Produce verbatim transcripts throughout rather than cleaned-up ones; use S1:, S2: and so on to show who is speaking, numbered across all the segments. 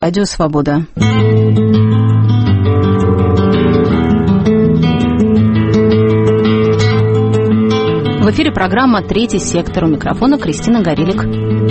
S1: Радио Свобода. В эфире программа «Третий сектор». У микрофона Кристина Горелик.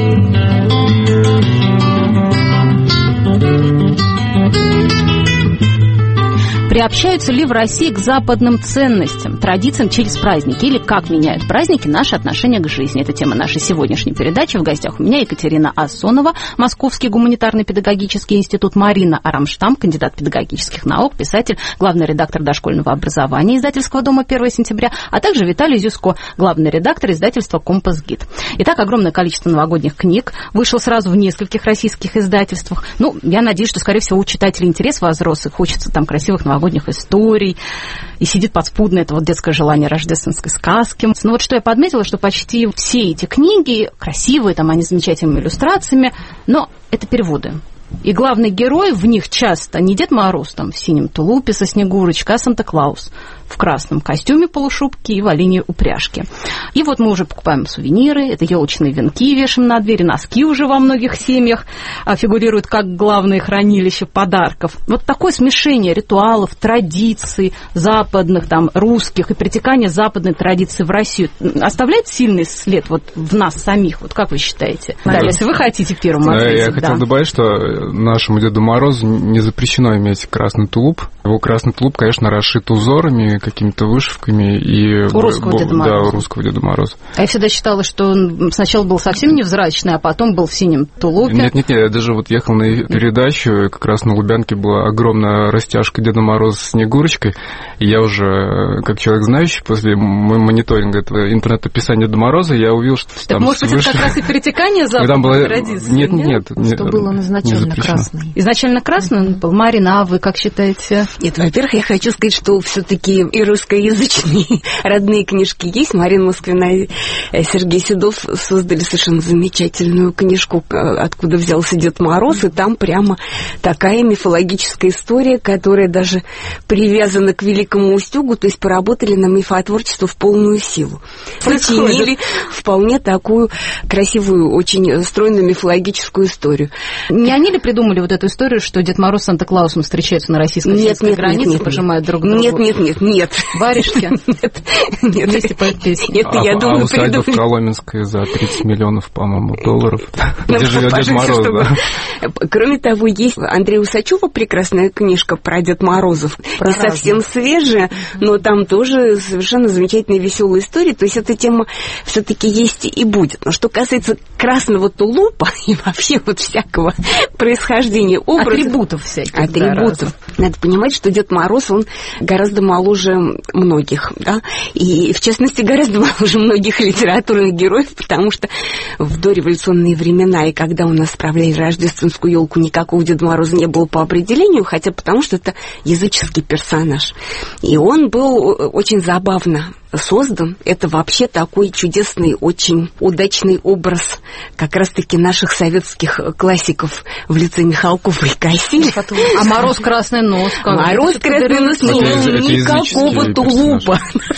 S1: Приобщаются ли в России к западным ценностям, традициям через праздники? Или как меняют праздники наши отношения к жизни? Это тема нашей сегодняшней передачи. В гостях у меня Екатерина Ассонова, Московский гуманитарный педагогический институт, Марина Арамштам, кандидат педагогических наук, писатель, главный редактор дошкольного образования издательского дома первого сентября, а также Виталий Зюзко, главный редактор издательства «Компас Гид». Итак, огромное количество новогодних книг вышло сразу в нескольких российских издательствах. Ну, я надеюсь, что, скорее всего, у читателей интерес возрос, и хочется там красивых новогодних историй, и сидит подспудно это вот детское желание рождественской сказки. Но вот что я подметила, что почти все эти книги красивые, там они с замечательными иллюстрациями, но это переводы. И главный герой в них часто не Дед Мороз там в синем тулупе со Снегурочкой, а Санта-Клаус в красном костюме, полушубке и в оленьей упряжке. И вот мы уже покупаем сувениры, это елочные венки вешаем на двери, носки уже во многих семьях фигурируют как главное хранилище подарков. Вот такое смешение ритуалов, традиций западных, там, русских и притекание западной традиции в Россию оставляет сильный след вот в нас самих? Вот как вы считаете? Да, если вы хотите первым ответить.
S2: Я хотел
S1: да.
S2: добавить, что нашему Деду Морозу не запрещено иметь красный тулуп. Его красный тулуп, конечно, расшит узорами, какими-то вышивками. И
S1: у русского Деда Мороза.
S2: Да, у русского Деда Мороза.
S1: А я всегда считала, что он сначала был совсем невзрачный, а потом был в синем тулупе.
S2: Нет-нет-нет, я даже вот ехал на передачу, как раз на Лубянке была огромная растяжка Деда Мороза с Снегурочкой, и я уже, как человек знающий, после мониторинга этого интернет-описания Деда Мороза, я увидел, что
S1: так,
S2: там...
S1: может быть, выше... это как раз и перетекание западной традиции?
S2: Нет, нет, нет.
S3: Что был он изначально красный.
S1: Изначально красный он был. Марина, а вы как считаете?
S4: Нет, во-первых, я хочу сказать, что все-таки и русскоязычные родные книжки есть. Марина Москвина и Сергей Седов создали совершенно замечательную книжку «Откуда взялся Дед Мороз», и там прямо такая мифологическая история, которая даже привязана к Великому Устюгу, то есть поработали на мифотворчество в полную силу. Сочинили вполне такую красивую, очень стройную мифологическую историю.
S1: Не они ли придумали вот эту историю, что Дед Мороз с Санта-Клаусом встречаются на российско-финской границе, нет, пожимают друг другу?
S4: Нет, нет, нет, нет.
S1: Варежки?
S4: Нет, нет.
S1: Вместе поют песню.
S4: Нет, я
S2: а,
S4: думаю,
S2: а усадьба в Коломенской за тридцать миллионов, по-моему, долларов.
S4: Ну,
S2: где живет Дед Мороз,
S4: чтобы...
S2: да.
S4: Кроме того, есть Андрея Усачева прекрасная книжка про Дед Морозов. Не совсем свежая, но там тоже совершенно замечательная веселая история. То есть эта тема все-таки есть и будет. Но что касается красного тулупа и вообще вот всякого происхождения образов...
S1: Атрибутов всяких.
S4: Атрибутов. Да, надо понимать, что Дед Мороз, он гораздо моложе многих, да, и, в частности, гораздо моложе многих литературных героев, потому что в дореволюционные времена, и когда у нас справляли рождественскую елку, никакого Деда Мороза не было по определению, хотя потому что это языческий персонаж. И он был очень забавно создан. Это вообще такой чудесный, очень удачный образ как раз-таки наших советских классиков в лице Михалкова и Кассиля.
S1: А Мороз красный нос?
S4: Мороз красный нос не имел никакого тулупа.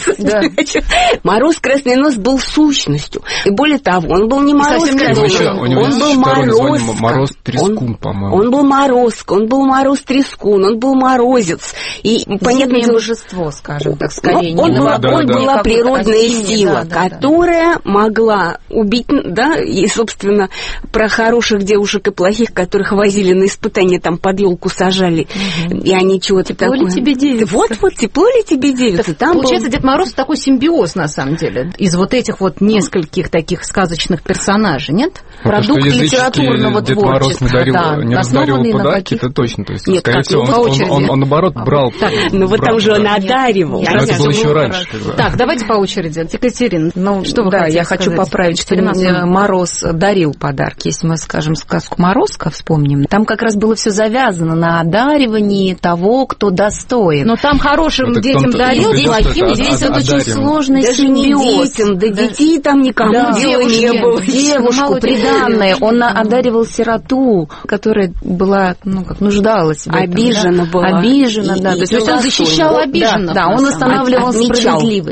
S4: Мороз красный нос был сущностью. И более того, он был не Мороз красный нос, он был Морозко.
S2: Мороз Трескун, по-моему.
S4: Он был Морозко, он был Мороз Трескун, он был Морозец. И понятное
S3: божество, скажем так, скорее.
S4: Он был была природная сила, да, да, которая да. могла убить, да, и, собственно, про хороших девушек и плохих, которых возили на испытания, там под елку сажали, угу. и они чего-то такое...
S1: Тепло ли тебе девица?
S4: Вот-вот, тепло ли тебе девица?
S1: Там получается, был... Дед Мороз такой симбиоз, на самом деле, из вот этих вот нескольких таких сказочных персонажей, нет?
S2: Ну,
S3: продукт литературного
S2: Дед
S3: творчества.
S2: Мороз не дарил,
S3: да,
S2: не раздаривал подарки, это точно. То есть,
S4: нет,
S2: скорее всего, он, он, он, он, наоборот, брал...
S4: Так, ну, вот там же он одаривал.
S2: Но это было еще раньше.
S1: Так, давайте по очереди. Екатерина, ну, что вы
S3: да,
S1: хотите
S3: я
S1: сказать?
S3: хочу поправить, что Мороз дарил подарки. Если мы, скажем, сказку «Морозко» вспомним, там как раз было все завязано на одаривании того, кто достоин.
S1: Но там хорошим вот детям дарил, плохим детям
S3: очень сложный симбиоз.
S4: Детям, да, да детей там никому
S3: да,
S4: дела не было.
S3: Девушку приданное, он одаривал сироту, которая была, ну, как нуждалась в этом.
S4: Обижена
S3: да?
S4: была.
S3: Обижена,
S4: и,
S3: да.
S4: И,
S3: то
S4: и
S3: есть он защищал обиженных. Да, да, он устанавливал
S4: от,
S3: справедливость.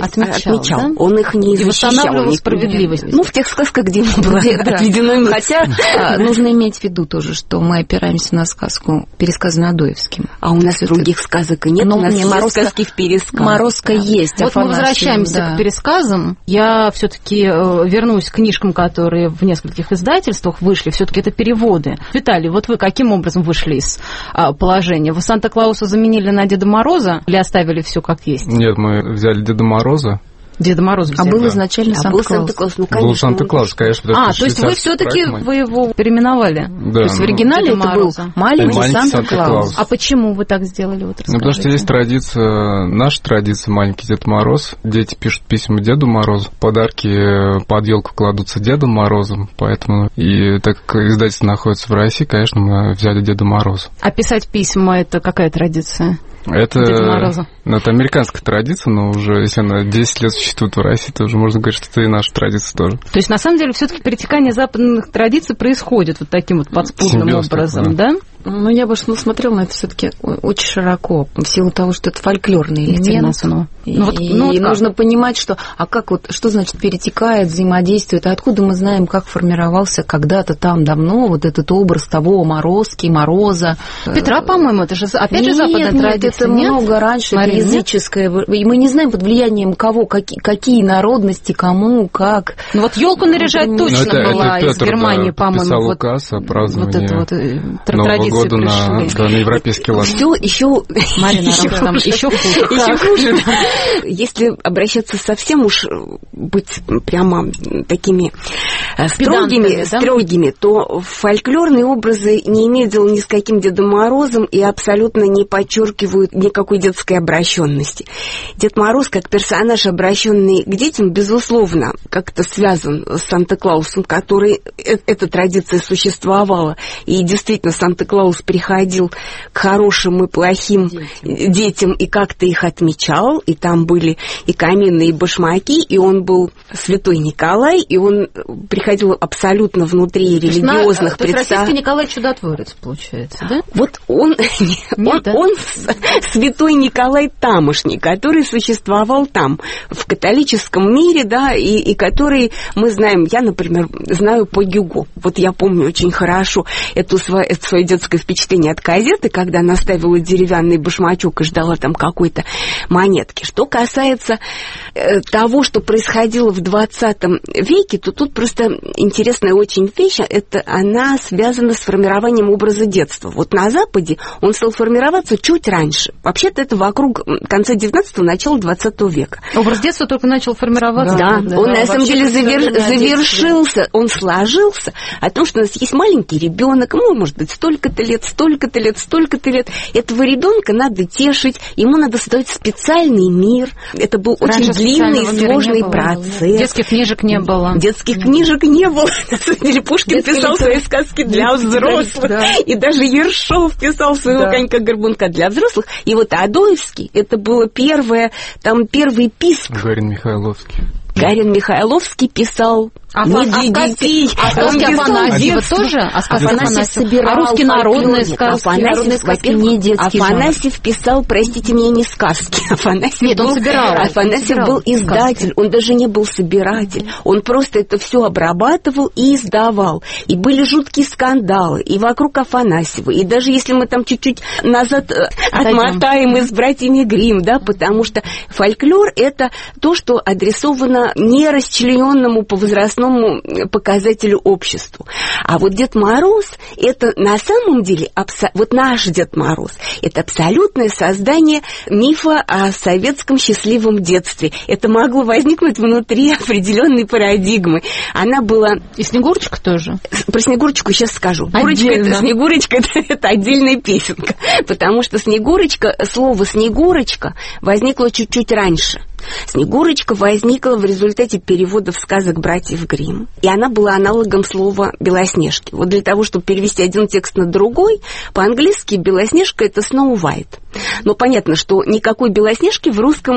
S1: отмечал,
S4: отмечал.
S1: Да?
S4: Он их не
S1: и
S4: защищал.
S1: восстанавливал справедливость.
S4: Ну, в тех сказках, где ему было отведено место.
S3: Хотя нужно иметь в виду тоже, что мы опираемся на сказку, пересказанную Адоевским.
S4: А у нас других сказок и нет,
S3: Но
S4: у нас
S3: не
S4: все
S3: Морозко,
S4: сказки в пересказах.
S3: Морозко
S4: да.
S3: есть.
S1: Вот мы возвращаемся да. к пересказам. Я все-таки вернусь к книжкам, которые в нескольких издательствах вышли. Все-таки это переводы. Виталий, вот вы каким образом вышли из а, положения? Вы Санта-Клауса заменили на Деда Мороза или оставили все как есть?
S2: Нет, мы взяли Деда Мороза.
S1: Деда Мороза взяли.
S3: А был
S2: да.
S3: изначально
S4: а
S3: Санта-Клаус.
S4: Санта-Клаус. Ну, конечно.
S2: Был Санта-Клаус, конечно.
S1: А, то есть вы все-таки вы его переименовали?
S2: Да.
S3: То есть в оригинале
S1: Деда
S3: это
S1: Мороза.
S3: был маленький,
S2: маленький
S3: Санта-Клаус.
S2: Санта-Клаус.
S1: А почему вы так сделали? Вот
S2: ну, потому что есть традиция, наша традиция, маленький Дед Мороз. Дети пишут письма Деду Морозу, подарки под елку кладутся Дедом Морозом, поэтому и так как издательство находится в России, конечно, мы взяли Деда Мороза.
S1: А писать письма – это какая традиция?
S2: Это,
S1: Мороза.
S2: ну, это американская традиция, но уже если она десять лет существует в России, то уже можно говорить, что это и наша традиция тоже.
S1: То есть, на самом деле, все-таки перетекание западных традиций происходит вот таким вот подспудным
S2: Симбиоз
S1: образом,
S2: такой,
S1: да?
S3: Ну, я бы смотрела на это все-таки очень широко, в силу того, что это фольклорный элемент. И,
S1: ну, вот, ну,
S3: и
S1: вот
S3: нужно понимать, что, а как вот, что значит перетекает, взаимодействует, а откуда мы знаем, как формировался когда-то там давно вот этот образ того Морозки, Мороза.
S1: Петра, по-моему, это же опять же западная
S3: нет,
S1: традиция.
S3: Это
S1: нет?
S3: много раньше,
S1: Марина,
S3: это языческое. Нет? И мы не знаем под влиянием кого, какие, какие народности, кому, как.
S1: Ну вот елку наряжать точно
S2: это,
S1: была
S2: это
S1: из
S2: Петр,
S1: Германии,
S2: да,
S1: по-моему. Вот,
S2: указ о праздновании
S1: вот это вот
S2: Нового
S1: традиции
S2: года на, да, на европейский лад.
S4: Все еще...
S1: Марина, еще хуже.
S4: Еще хуже, да. Если обращаться совсем уж быть прямо такими строгими,
S1: да?
S4: строгими, то фольклорные образы не имеют дела ни с каким Дедом Морозом и абсолютно не подчеркивают никакой детской обращенности. Дед Мороз, как персонаж, обращенный к детям, безусловно, как-то связан с Санта-Клаусом, который эта традиция существовала. И действительно, Санта-Клаус приходил к хорошим и плохим детям, детям и как-то их отмечал. И там были и камины, и башмаки, и он был святой Николай, и он приходил абсолютно внутри религиозных
S1: представлений. То есть российский
S4: представ...
S1: Николай Чудотворец, получается, да?
S4: Вот он,
S1: Нет,
S4: он,
S1: да?
S4: он святой Николай тамошний, который существовал там, в католическом мире, да, и, и который мы знаем, я, например, знаю по Гюго. Вот я помню очень хорошо эту свое, это свое детское впечатление от газеты, когда она ставила деревянный башмачок и ждала там какой-то монетки. Что касается э, того, что происходило в двадцатом веке, то тут просто интересная очень вещь, это она связана с формированием образа детства. Вот на Западе он стал формироваться чуть раньше. Вообще-то это вокруг конца девятнадцатого, начала двадцатого века.
S1: Образ детства только начал формироваться.
S4: Да, да, он
S1: да,
S4: на самом деле завер... завершился, он сложился о том, что у нас есть маленький ребенок, ему может быть столько-то лет, столько-то лет, столько-то лет. Этого ребенка надо тешить, ему надо создать специальный мир. Это был
S1: Раньше
S4: очень длинный и сложный
S1: было,
S4: процесс.
S1: Детских книжек не было.
S4: Детских mm. книжек не было. На самом деле Пушкин Детский писал лицо. Свои сказки для взрослых. Да. И даже Ершов писал своего да. конька-горбунка для взрослых. И вот Адоевский, это было первое, там первый писк.
S2: Гарин Михайловский.
S4: Гарин Михайловский писал
S1: а
S4: не
S1: а
S4: для
S1: сказки,
S4: детей.
S1: А сказки Афанасьева тоже? А сказки
S3: Афанасьев собирал.
S1: А русские народные сказки?
S4: Афанасьев, сказки не детские. Афанасьев жанр. Писал, простите меня, не сказки. Афанасьев
S1: Нет,
S4: был,
S1: он собирал.
S4: Афанасьев собирал был издатель, сказки. Он даже не был собиратель. Он просто это все обрабатывал и издавал. И были жуткие скандалы и вокруг Афанасьева. И даже если мы там чуть-чуть назад Отойдем. Отмотаем и с братьями Гримм, да, потому что фольклор – это то, что адресовано нерасчлененному по возрастному показателю обществу. А вот Дед Мороз – это на самом деле, абсо... вот наш Дед Мороз – это абсолютное создание мифа о советском счастливом детстве. Это могло возникнуть внутри определенной парадигмы. Она была...
S1: И Снегурочка тоже?
S4: Про Снегурочку сейчас скажу. Курочка это, Снегурочка – это, это отдельная песенка, потому что Снегурочка, слово «Снегурочка» возникло чуть-чуть раньше. Снегурочка возникла в результате переводов сказок братьев Гримм, и она была аналогом слова «Белоснежки». Вот для того, чтобы перевести один текст на другой, по-английски «Белоснежка» — это Snow White. Но понятно, что никакой Белоснежки в русском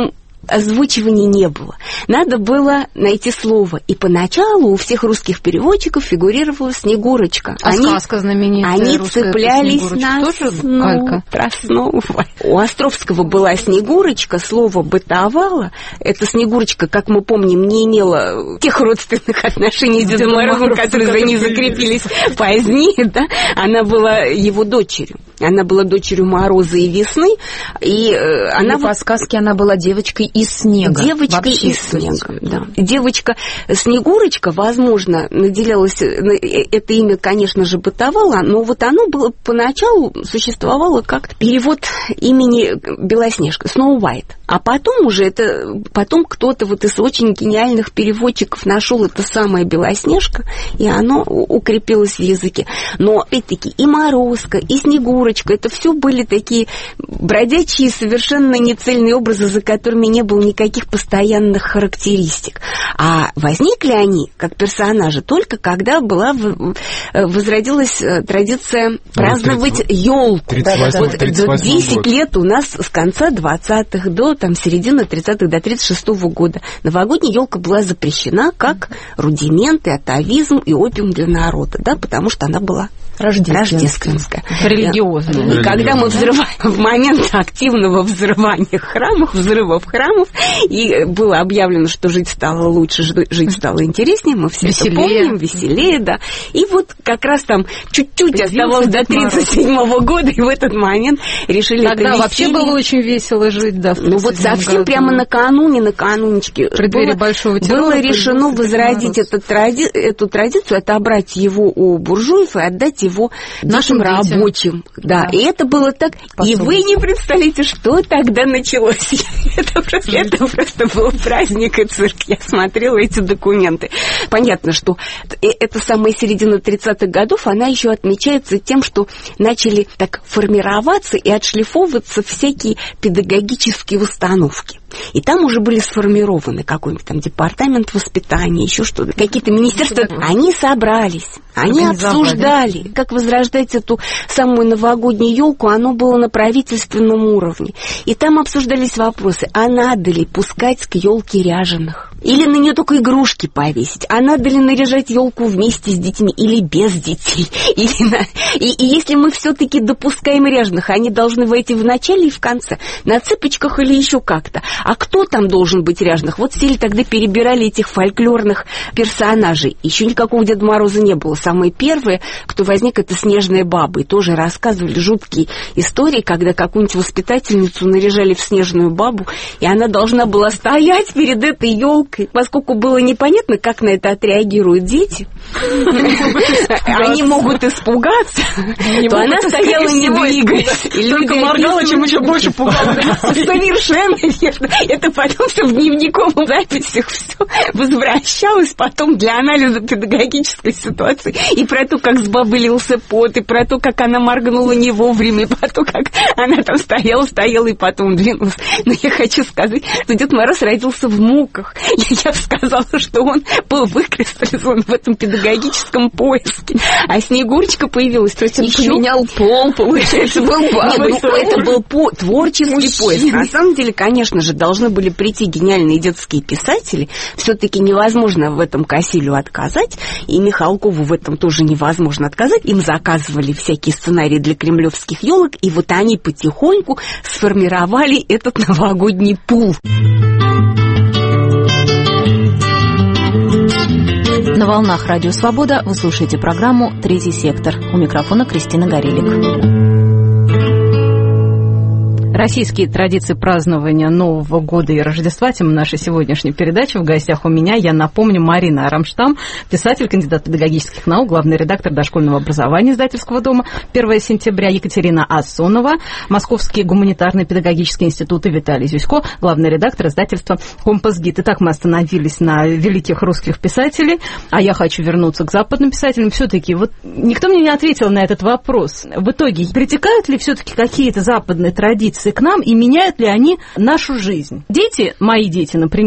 S4: озвучивания не было. Надо было найти слово. И поначалу у всех русских переводчиков фигурировала Снегурочка.
S1: А они, сказка знаменитая
S4: Они
S1: русская,
S4: цеплялись на
S1: основу,
S4: основу. У Островского была Снегурочка, слово бытовало. Эта Снегурочка, как мы помним, не имела тех родственных отношений с Дедом Морозом, которые за ней закрепились позднее. Да? Она была его дочерью. Она была дочерью Мороза и Весны. И э, она
S3: по сказке она была девочкой из снега.
S4: Девочкой
S3: Вообще,
S4: из снега, да. Девочка Снегурочка, возможно, наделялась, это имя, конечно же, бытовало, но вот оно было поначалу существовало как перевод имени Белоснежка, Snow White. А потом уже это, потом кто-то вот из очень гениальных переводчиков нашел это самое Белоснежка, и оно укрепилось в языке. Но, опять-таки, и Морозко, и Снегурочка, это все были такие бродячие, совершенно нецельные образы, за которыми не было никаких постоянных характеристик. А возникли они, как персонажи, только когда была возродилась традиция праздновать елку. десять лет у нас с конца двадцатых до там, середины тридцатых, до тридцать шестого года. Новогодняя елка была запрещена как рудимент и атавизм и опиум для народа, да, потому что она была рождественская.
S1: Религиозная.
S4: И когда мы взрываем в момент активного взрывания храмов, взрывов храмов, и было объявлено, что жить стало лучше, жить стало интереснее, мы все веселее. Это помним, веселее, да. И вот как раз там чуть-чуть оставалось до тридцать седьмого года, и в этот момент решили
S1: Тогда
S4: это
S1: вообще было очень весело жить, да.
S4: Ну вот совсем году. Прямо накануне, наканунечки было,
S1: большого террора,
S4: было решено возродить эту, тради, эту традицию, отобрать его у буржуев и отдать его нашим детям. Рабочим. Да. Да. И это было так. Пособие. И вы не представляете, что тогда началось. это, просто, это просто был праздник и цирк. Я смотрела эти документы. Понятно, что эта самая середина тридцатых годов, она еще отмечается тем, что начали так формироваться и отшлифовываться всякие педагогические установки. И там уже были сформированы какой-нибудь там департамент воспитания, еще что-то, какие-то министерства. Они собрались, они обсуждали, как возрождать эту самую новогоднюю елку. Оно было на правительственном уровне. И там обсуждались вопросы, а надо ли пускать к елке ряженых? Или на нее только игрушки повесить? А надо ли наряжать елку вместе с детьми или без детей? Или на... и, и если мы все-таки допускаем ряженых, они должны войти в начале и в конце, на цыпочках или еще как-то. А кто там должен быть ряженых? Вот сели тогда перебирали этих фольклорных персонажей. Еще никакого Деда Мороза не было. Самые первые, кто возник, это Снежная баба. И тоже рассказывали жуткие истории, когда какую-нибудь воспитательницу наряжали в Снежную бабу, и она должна была стоять перед этой елкой. Поскольку было непонятно, как на это отреагируют дети, они могут испугаться, то она стояла не двигаясь.
S1: Только моргала, чем еще больше пугалась.
S4: Совершенно верно. Это потом все в дневниковых записях все возвращалось потом для анализа педагогической ситуации. И про то, как с бабы лился пот, и про то, как она моргнула не вовремя, и про то, как она там стояла, стояла и потом двинулась. Но я хочу сказать, что Дед Мороз родился в муках. Я бы сказала, что он был выкристаллизован в этом педагогическом поиске. А Снегурочка появилась. То есть он еще...
S3: поменял пол, получается, был бабой.
S4: Нет, ну, это был по... творческий Мужчина. Поиск. На самом деле, конечно же, должны были прийти гениальные детские писатели. Все-таки невозможно в этом Косилю отказать. И Михалкову в этом тоже невозможно отказать. Им заказывали всякие сценарии для кремлевских елок. И вот они потихоньку сформировали этот новогодний пул.
S1: На волнах Радио Свобода вы слушаете программу «Третий сектор». У микрофона Кристина Горелик. Российские традиции празднования Нового года и Рождества – тема нашей сегодняшней передачи. В гостях у меня, я напомню, Марина Арамштам, писатель, кандидат педагогических наук, главный редактор дошкольного образования издательского дома. первого сентября Екатерина Асонова, Московский гуманитарный педагогический институт, и Виталий Зюсько, главный редактор издательства «Компас Гид». Итак, мы остановились на великих русских писателей, а я хочу вернуться к западным писателям. Все-таки вот никто мне не ответил на этот вопрос. В итоге, притекают ли все-таки какие-то западные традиции к нам, и меняют ли они нашу жизнь? Дети, мои дети, например,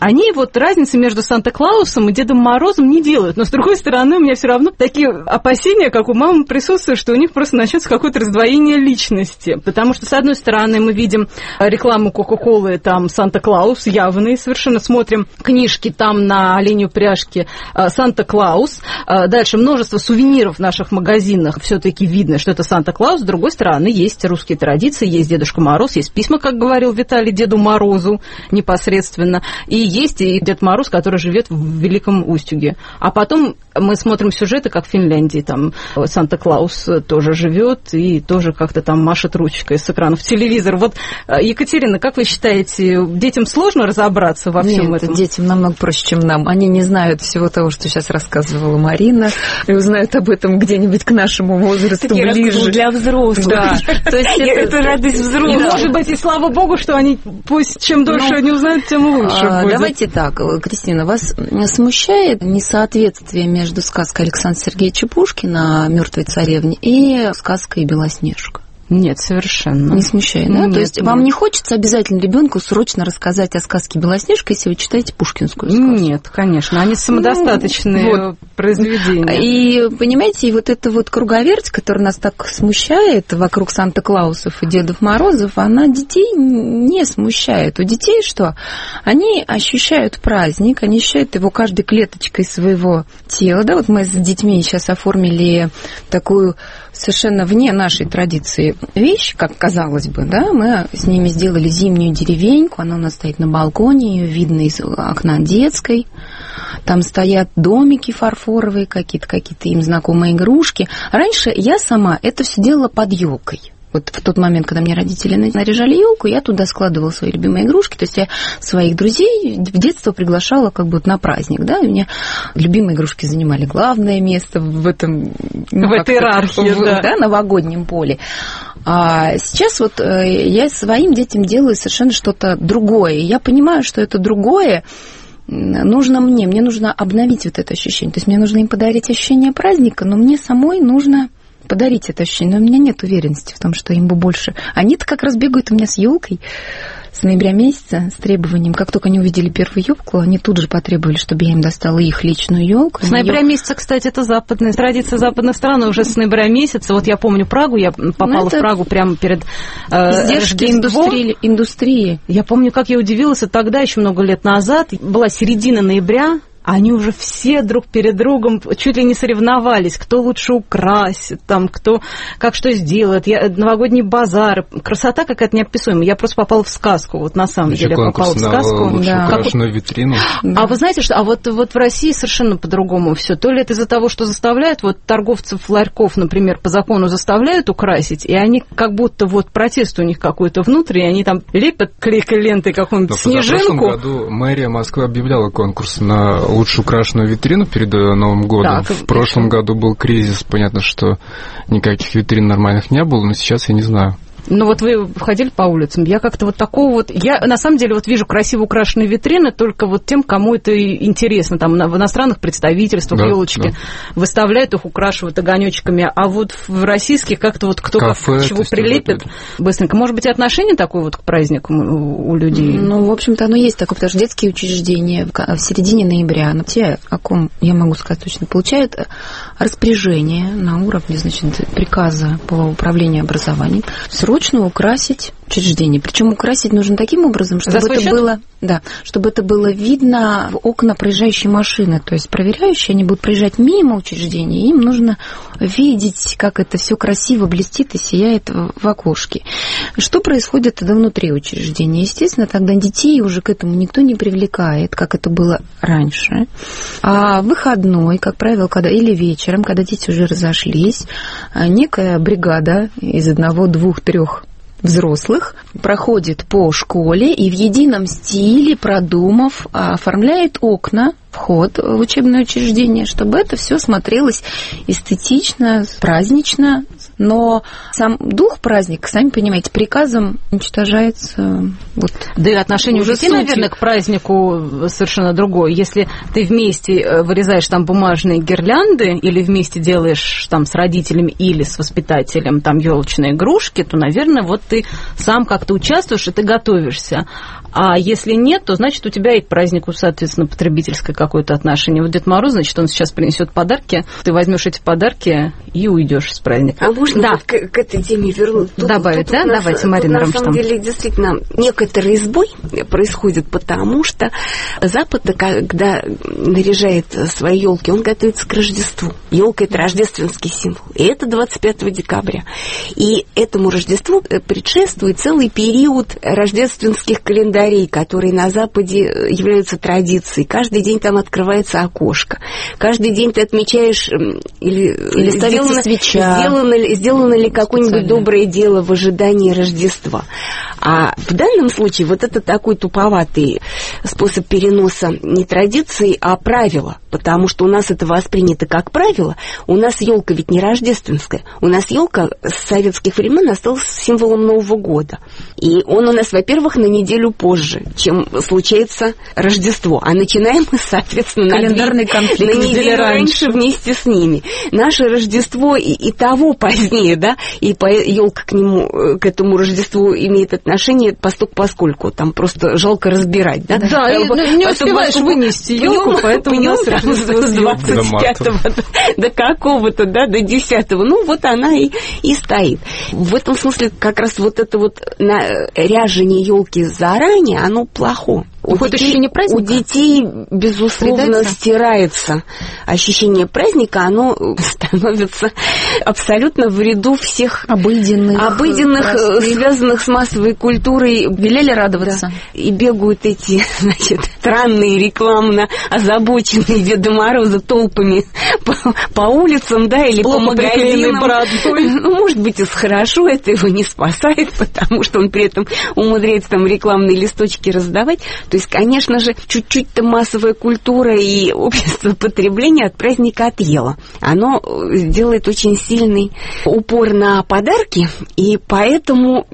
S1: они вот разницы между Санта-Клаусом и Дедом Морозом не делают. Но, с другой стороны, у меня все равно такие опасения, как у мамы, присутствуют, что у них просто начнется какое-то раздвоение личности. Потому что, с одной стороны, мы видим рекламу Кока-Колы, там Санта-Клаус явный, совершенно смотрим книжки там на оленью пряжке Санта-Клаус. Дальше множество сувениров в наших магазинах. Все-таки видно, что это Санта-Клаус. С другой стороны, есть русские традиции, есть Дедушка Мороз, есть письма, как говорил Виталий, Деду Морозу непосредственно. И есть и Дед Мороз, который живет в Великом Устюге. А потом мы смотрим сюжеты, как в Финляндии. Там Санта-Клаус тоже живет и тоже как-то там машет ручкой с экранов телевизора. Вот, Екатерина, как вы считаете, детям сложно разобраться во всем
S3: Нет,
S1: этом?
S3: Детям намного проще, чем нам. Они не знают всего того, что сейчас рассказывала Марина, и узнают об этом где-нибудь к нашему возрасту
S4: Такие
S3: ближе.
S4: Для взрослых.
S3: Да. То есть
S4: это радость взрослых.
S1: И, может быть, и слава богу, что они пусть чем дольше ну, не узнают, тем лучше
S3: а,
S1: будет.
S3: Давайте так, Кристина, вас смущает несоответствие между сказкой Александра Сергеевича Пушкина «Мертвой царевне» и сказкой «Белоснежка»?
S1: Нет, совершенно.
S3: Не смущает, да?
S1: Нет,
S3: То есть
S1: нет.
S3: вам не хочется обязательно ребенку срочно рассказать о сказке «Белоснежка», если вы читаете пушкинскую сказку?
S1: Нет, конечно, они самодостаточные
S3: ну, вот.
S1: произведения.
S3: И, понимаете, и вот эта вот круговерть, которая нас так смущает вокруг Санта-Клаусов и Дедов Морозов, она детей не смущает. У детей что? Они ощущают праздник, они ощущают его каждой клеточкой своего тела. Да, вот мы с детьми сейчас оформили такую совершенно вне нашей традиции вещь, как казалось бы, да, мы с ними сделали зимнюю деревеньку, она у нас стоит на балконе, ее видно из окна детской, там стоят домики фарфоровые, какие-то, какие-то им знакомые игрушки. Раньше я сама это все делала под елкой. Вот в тот момент, когда мне родители наряжали елку, я туда складывала свои любимые игрушки. То есть я своих друзей в детство приглашала как бы на праздник. Да? И у меня любимые игрушки занимали главное место в этом... Ну,
S1: в этой иерархии,
S3: в,
S1: да.
S3: да, новогоднем поле. А сейчас вот я своим детям делаю совершенно что-то другое. И я понимаю, что это другое нужно мне. Мне нужно обновить вот это ощущение. То есть мне нужно им подарить ощущение праздника, но мне самой нужно... подарить это ощущение, но у меня нет уверенности в том, что им бы больше. Они-то как раз бегают у меня с елкой с ноября месяца, с требованием. Как только они увидели первую елку, они тут же потребовали, чтобы я им достала их личную елку.
S1: С ноября её... месяца, кстати, это западная традиция западных стран, уже с ноября месяца. Вот я помню Прагу, я попала в Прагу прямо перед э,
S3: издержки индустрии, индустрии.
S1: Я помню, как я удивилась, тогда, еще много лет назад, была середина ноября, они уже все друг перед другом чуть ли не соревновались, кто лучше украсит, там, кто как что сделает. Я, новогодний базар, красота какая-то неописуемая. Я просто попала в сказку, вот на самом
S2: еще
S1: деле я попала в сказку.
S2: Лучше
S3: да.
S2: украшенную витрину.
S1: Да. А вы знаете, что а вот, вот в России совершенно по-другому все. То ли это из-за того, что заставляют, вот торговцев ларьков, например, по закону заставляют украсить, и они как будто вот протест у них какой-то внутри, и они там лепят клейкой лентой какую-нибудь снежинку.
S2: В прошлом году мэрия Москвы объявляла конкурс на лучше украшенную витрину перед Новым годом. Так, в прошлом году был кризис, понятно, что никаких витрин нормальных не было, но сейчас я не знаю.
S1: Ну вот вы ходили по улицам, я как-то вот такого вот... Я на самом деле вот вижу красиво украшенные витрины только вот тем, кому это интересно. Там в иностранных представительствах да, елочки да. выставляют их, украшивают огонечками, а вот в российских как-то вот кто
S2: Кафе,
S1: как чего прилепит быстренько. Может быть, и отношение такое вот к праздникам у людей?
S3: Ну, в общем-то, оно есть такое, потому что детские учреждения в середине ноября, ну, те, о ком я могу сказать точно, получают распоряжение на уровне, значит, приказа по управлению образованием срочно украсить учреждение. Причем украсить нужно таким образом, чтобы это счет? было, да, чтобы это было видно в окна проезжающей машины. То есть проверяющие, они будут проезжать мимо учреждения, и им нужно видеть, как это все красиво блестит и сияет в окошке. Что происходит тогда внутри учреждения? Естественно, тогда детей уже к этому никто не привлекает, как это было раньше. А выходной, как правило, когда или вечером, когда дети уже разошлись, некая бригада из одного, двух, трех взрослых проходит по школе и в едином стиле, продумав, оформляет окна, вход в учебное учреждение, чтобы это все смотрелось эстетично, празднично, Но сам дух праздника, сами понимаете, приказом уничтожается. Вот,
S1: да и отношение у детей,
S3: сути.
S1: наверное, к празднику совершенно другое. Если ты вместе вырезаешь там бумажные гирлянды или вместе делаешь там с родителями или с воспитателем там елочные игрушки, то, наверное, вот ты сам как-то участвуешь и ты готовишься. А если нет, то, значит, у тебя и к празднику, соответственно, потребительское какое-то отношение. Вот Дед Мороз, значит, он сейчас принесет подарки, ты возьмешь эти подарки и уйдешь с праздника.
S4: А можно
S1: да.
S4: вот к, к этой теме вернуть? Тут,
S1: Добавить,
S4: тут
S1: да?
S4: нас,
S1: Давайте, Марина Рамштам.
S4: На самом деле, действительно, некоторый сбой происходит, потому что Запад, когда наряжает свои елки, он готовится к Рождеству. Елка – это рождественский символ. И это двадцать пятого декабря. И этому Рождеству предшествует целый период рождественских календарей, которые на Западе являются традицией. Каждый день там открывается окошко. Каждый день ты отмечаешь, или,
S3: или ставится свеча.
S4: Сделано ли, сделано ли какое-нибудь доброе дело в ожидании Рождества. А в данном случае вот это такой туповатый способ переноса не традиции, а правила. Потому что у нас это воспринято как правило. У нас елка ведь не рождественская. У нас елка с советских времен осталась символом Нового года. И он у нас, во-первых, на неделю позже, чем случается Рождество. А начинаем мы, соответственно,
S3: календарный конфликт
S4: на неделю раньше вместе с ними. Наше Рождество и, и того позднее, да, и по, елка к нему, к этому Рождеству имеет отношение постольку-поскольку. Там просто жалко разбирать, да?
S1: Да, и, ну, не успеваешь вынести елку, поэтому у нас
S4: с двадцать пятого до, до какого-то, да, до десятого. Ну, вот она и, и стоит. В этом смысле как раз вот это вот ряжение елки заранее, оно плохо. У детей, у детей, безусловно, Придается? стирается ощущение праздника, оно становится абсолютно в ряду всех
S3: обыденных,
S4: обыденных связанных с массовой культурой.
S3: Велели радоваться.
S4: Да. И бегают эти, значит, странные рекламно озабоченные Деда Мороза толпами по, по улицам, да, или Плохо по магазинам. Ну, может быть, и хорошо, это его не спасает, потому что он при этом умудряется там рекламные листочки раздавать. То есть, конечно же, чуть-чуть-то массовая культура и общество потребления от праздника отъело. Оно делает очень сильный упор на подарки, и поэтому,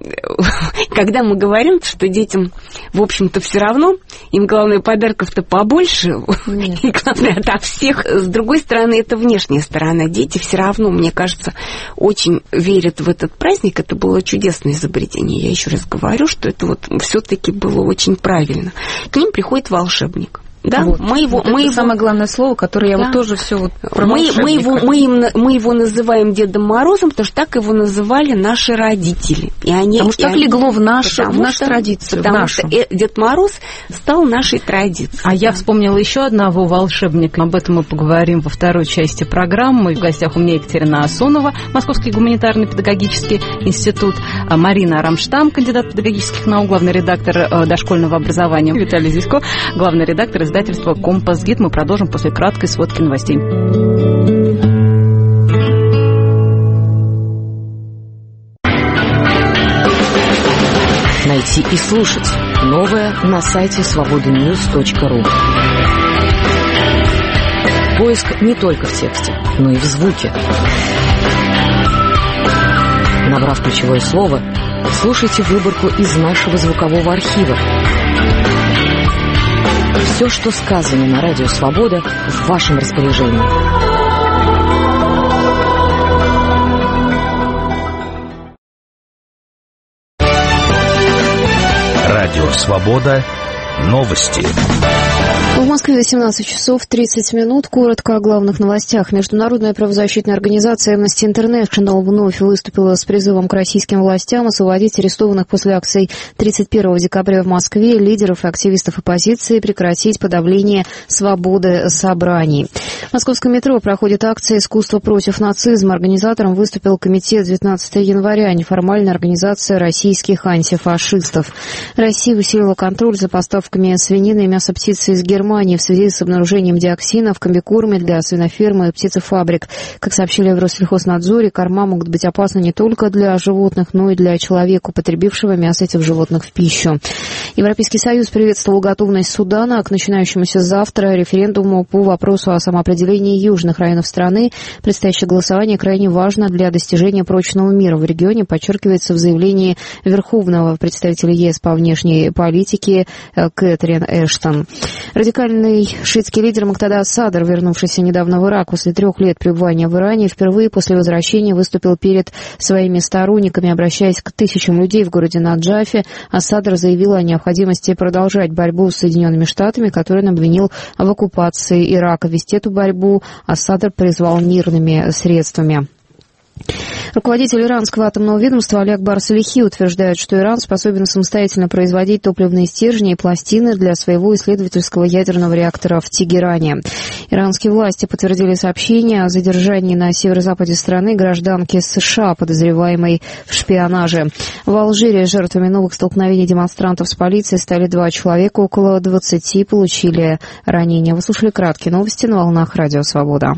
S4: когда мы говорим, что детям, в общем-то, все равно, им главное подарков-то побольше, Нет. и главное ото всех. С другой стороны, это внешняя сторона. Дети все равно, мне кажется, очень верят в этот праздник. Это было чудесное изобретение. Я еще раз говорю, что это вот все-таки было очень правильно. К ним приходит волшебник. Да,
S3: вот.
S4: мы его,
S3: вот
S4: мы
S3: это
S4: его...
S3: самое главное слово, которое да. я вот тоже все вот про
S4: мы, мы, его, мы, им, мы его называем Дедом Морозом, потому что так его называли наши родители. И они,
S3: потому что
S4: и
S3: так
S4: они...
S3: легло в нашу, в нашу
S4: что,
S3: традицию.
S4: Потому
S3: нашу.
S4: что Дед Мороз стал нашей традицией.
S1: А да. я вспомнила еще одного волшебника. Об этом мы поговорим во второй части программы. В гостях у меня Екатерина Асонова, Московский гуманитарный педагогический институт, Марина Рамштам, кандидат педагогических наук, главный редактор дошкольного образования, Виталий Зисько, главный редактор издательства «Компас Гид». Мы продолжим после краткой сводки новостей.
S5: Найти и слушать новое на сайте свобода ньюс точка ру. Поиск не только в тексте, но и в звуке. Набрав ключевое слово, слушайте выборку из нашего звукового архива. Все, что сказано на радио «Свобода», в вашем распоряжении.
S6: Радио «Свобода». Новости.
S7: В Москве восемнадцать часов тридцать минут. Коротко о главных новостях. Международная правозащитная организация Amnesty International вновь выступила с призывом к российским властям освободить арестованных после акций тридцать первого декабря в Москве лидеров и активистов оппозиции, прекратить подавление свободы собраний. В московском метро проходит акция «Искусство против нацизма». Организатором выступил комитет девятнадцатого января, неформальная организация российских антифашистов. Россия усилила контроль за поставками свинины и мяса птицы из Германии. Германии в связи с обнаружением диоксина в комбикорме для свинофермы и птицефабрик. Как сообщили в Россельхознадзоре, корма могут быть опасны не только для животных, но и для человека, употребившего мясо этих животных в пищу. Европейский Союз приветствовал готовность Судана к начинающемуся завтра референдуму по вопросу о самоопределении южных районов страны. Предстоящее голосование крайне важно для достижения прочного мира в регионе, подчеркивается в заявлении Верховного представителя ЕС по внешней политике Кэтрин Эштон. Радикальный шиитский лидер Муктада ас-Садр, вернувшийся недавно в Ирак после трех лет пребывания в Иране, впервые после возвращения выступил перед своими сторонниками, обращаясь к тысячам людей в городе Наджафе. ас-Садр заявил о необходимости продолжать борьбу с Соединенными Штатами, которые он обвинил в оккупации Ирака. Вести эту борьбу ас-Садр призвал мирными средствами. Руководитель иранского атомного ведомства Али Акбар Салихи утверждает, что Иран способен самостоятельно производить топливные стержни и пластины для своего исследовательского ядерного реактора в Тегеране. Иранские власти подтвердили сообщение о задержании на северо-западе страны гражданки США, подозреваемой в шпионаже. В Алжире жертвами новых столкновений демонстрантов с полицией стали два человека, около двадцати получили ранения. Вы слушали краткие новости на волнах Радио Свобода.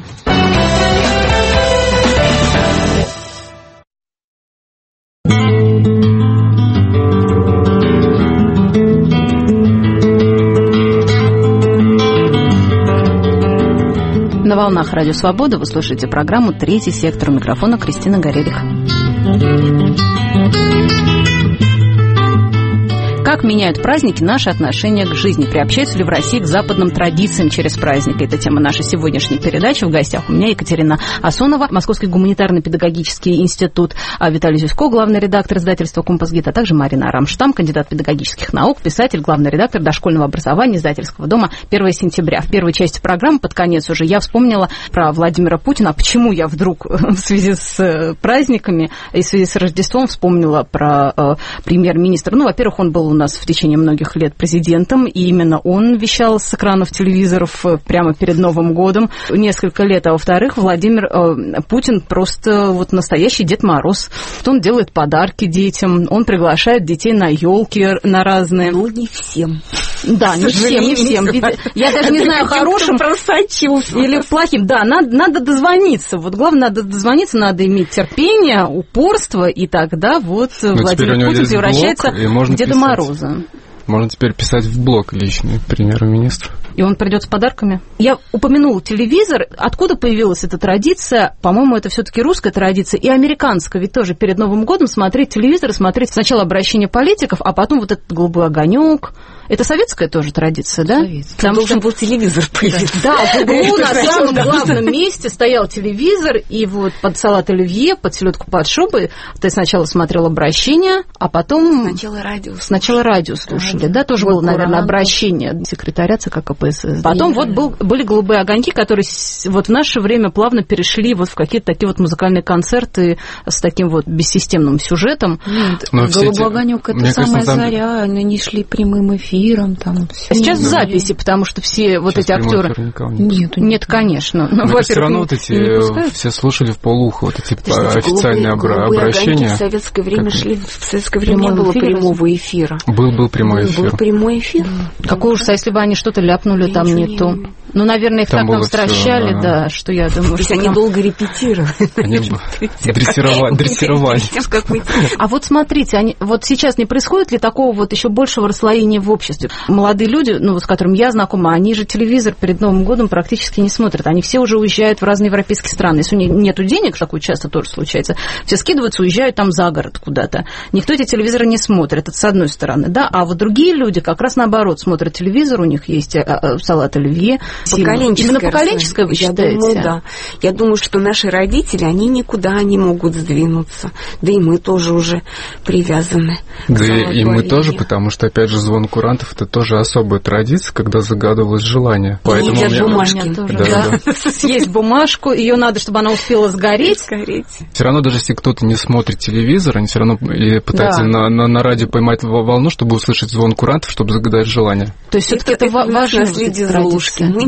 S1: На волнах Радио Свобода вы слушаете программу «Третий сектор». У микрофона Кристина Горелих. Как меняют праздники наши отношения к жизни? Приобщаются ли в России к западным традициям через праздники? Это тема нашей сегодняшней передачи. В гостях у меня Екатерина Асонова, Московский гуманитарно-педагогический институт, Виталий Зюсько, главный редактор издательства «Компас-гид», а также Марина Арамштам, кандидат педагогических наук, писатель, главный редактор дошкольного образования издательского дома «первое сентября». В первой части программы, под конец уже, я вспомнила про Владимира Путина. Почему я вдруг в связи с праздниками и в связи с Рождеством вспомнила про э, премьер-министра? Ну, во-первых, он был у нас в течение многих лет президентом, и именно он вещал с экранов телевизоров прямо перед Новым годом несколько лет. А во-вторых, Владимир э, Путин просто вот настоящий Дед Мороз. Он делает подарки детям, он приглашает детей на елки, на разные.
S4: Ну, не всем.
S1: Да, не всем, не всем. Я даже не знаю, хорошим или плохим. Да, надо, надо дозвониться. Вот главное, надо дозвониться, надо иметь терпение, упорство, и тогда вот ну, Владимир Путин превращается в Деда Мороза.
S2: Можно теперь писать в блог личный премьер-министр.
S1: И он придет с подарками. Я упомянула телевизор. Откуда появилась эта традиция? По-моему, это все-таки русская традиция и американская. Ведь тоже перед Новым годом смотреть телевизор, смотреть сначала обращение политиков, а потом вот этот голубой огонек. Это советская тоже традиция, да?
S4: Советская. Там должен был телевизор появиться.
S1: Да, в углу на самом главном месте стоял телевизор, и вот под салат оливье, под селедку под шубой ты сначала смотрел обращение, а потом...
S4: Сначала радио.
S1: Сначала радио слушали, да? Тоже было, наверное, обращение секретаря ЦК КПСС. Потом вот был, были голубые огоньки, которые вот в наше время плавно перешли вот в какие-то такие вот музыкальные концерты с таким вот бессистемным сюжетом.
S3: Нет, голубой огонек — это самая заря, они шли прямым эфиром. Там,
S1: а сейчас в записи, потому что все вот
S2: сейчас
S1: эти актеры...
S3: Нет,
S1: нет, конечно.
S2: Но ну, все равно вот эти все слушали в полуухо вот эти Подождите, официальные голубые, обращения.
S4: В советское время как... шли, в советское время не было прямого эфира.
S2: Был, был прямой эфир.
S4: Был прямой эфир.
S1: Какой ужас, а если бы они что-то ляпнули я там не то? Ну, наверное, их там так нам стращали, всё, да, что я думаю,
S4: что они там... долго репетировали.
S2: Они дрессировали.
S1: А вот смотрите, они, вот сейчас не происходит ли такого вот еще большего расслоения в обществе? Молодые люди, ну, с которыми я знакома, они же телевизор перед Новым годом практически не смотрят. Они все уже уезжают в разные европейские страны. Если у них нету денег, такое часто тоже случается, все скидываются, уезжают там за город куда-то. Никто эти телевизоры не смотрит, это с одной стороны, да. А вот другие люди как раз наоборот смотрят телевизор, у них есть салат оливье.
S4: Поколенческое.
S1: Именно поколенческое, вы считаете?
S4: Я думаю, да. Я думаю, что наши родители, они никуда не могут сдвинуться. Да и мы тоже уже привязаны.
S2: Да и мы тоже, потому что, опять же, звон курантов — это тоже особая традиция, когда загадывалось желание.
S4: Поэтому едят меня... бумажки.
S1: Тоже, да, да. Да. Съесть бумажку, ее надо, чтобы она успела сгореть.
S4: сгореть.
S2: Все равно, даже если кто-то не смотрит телевизор, они все равно и пытаются да. на, на, на радио поймать волну, чтобы услышать звон курантов, чтобы загадать желание.
S1: То есть все-таки это, это важно.
S4: Наследие Золушки. Мы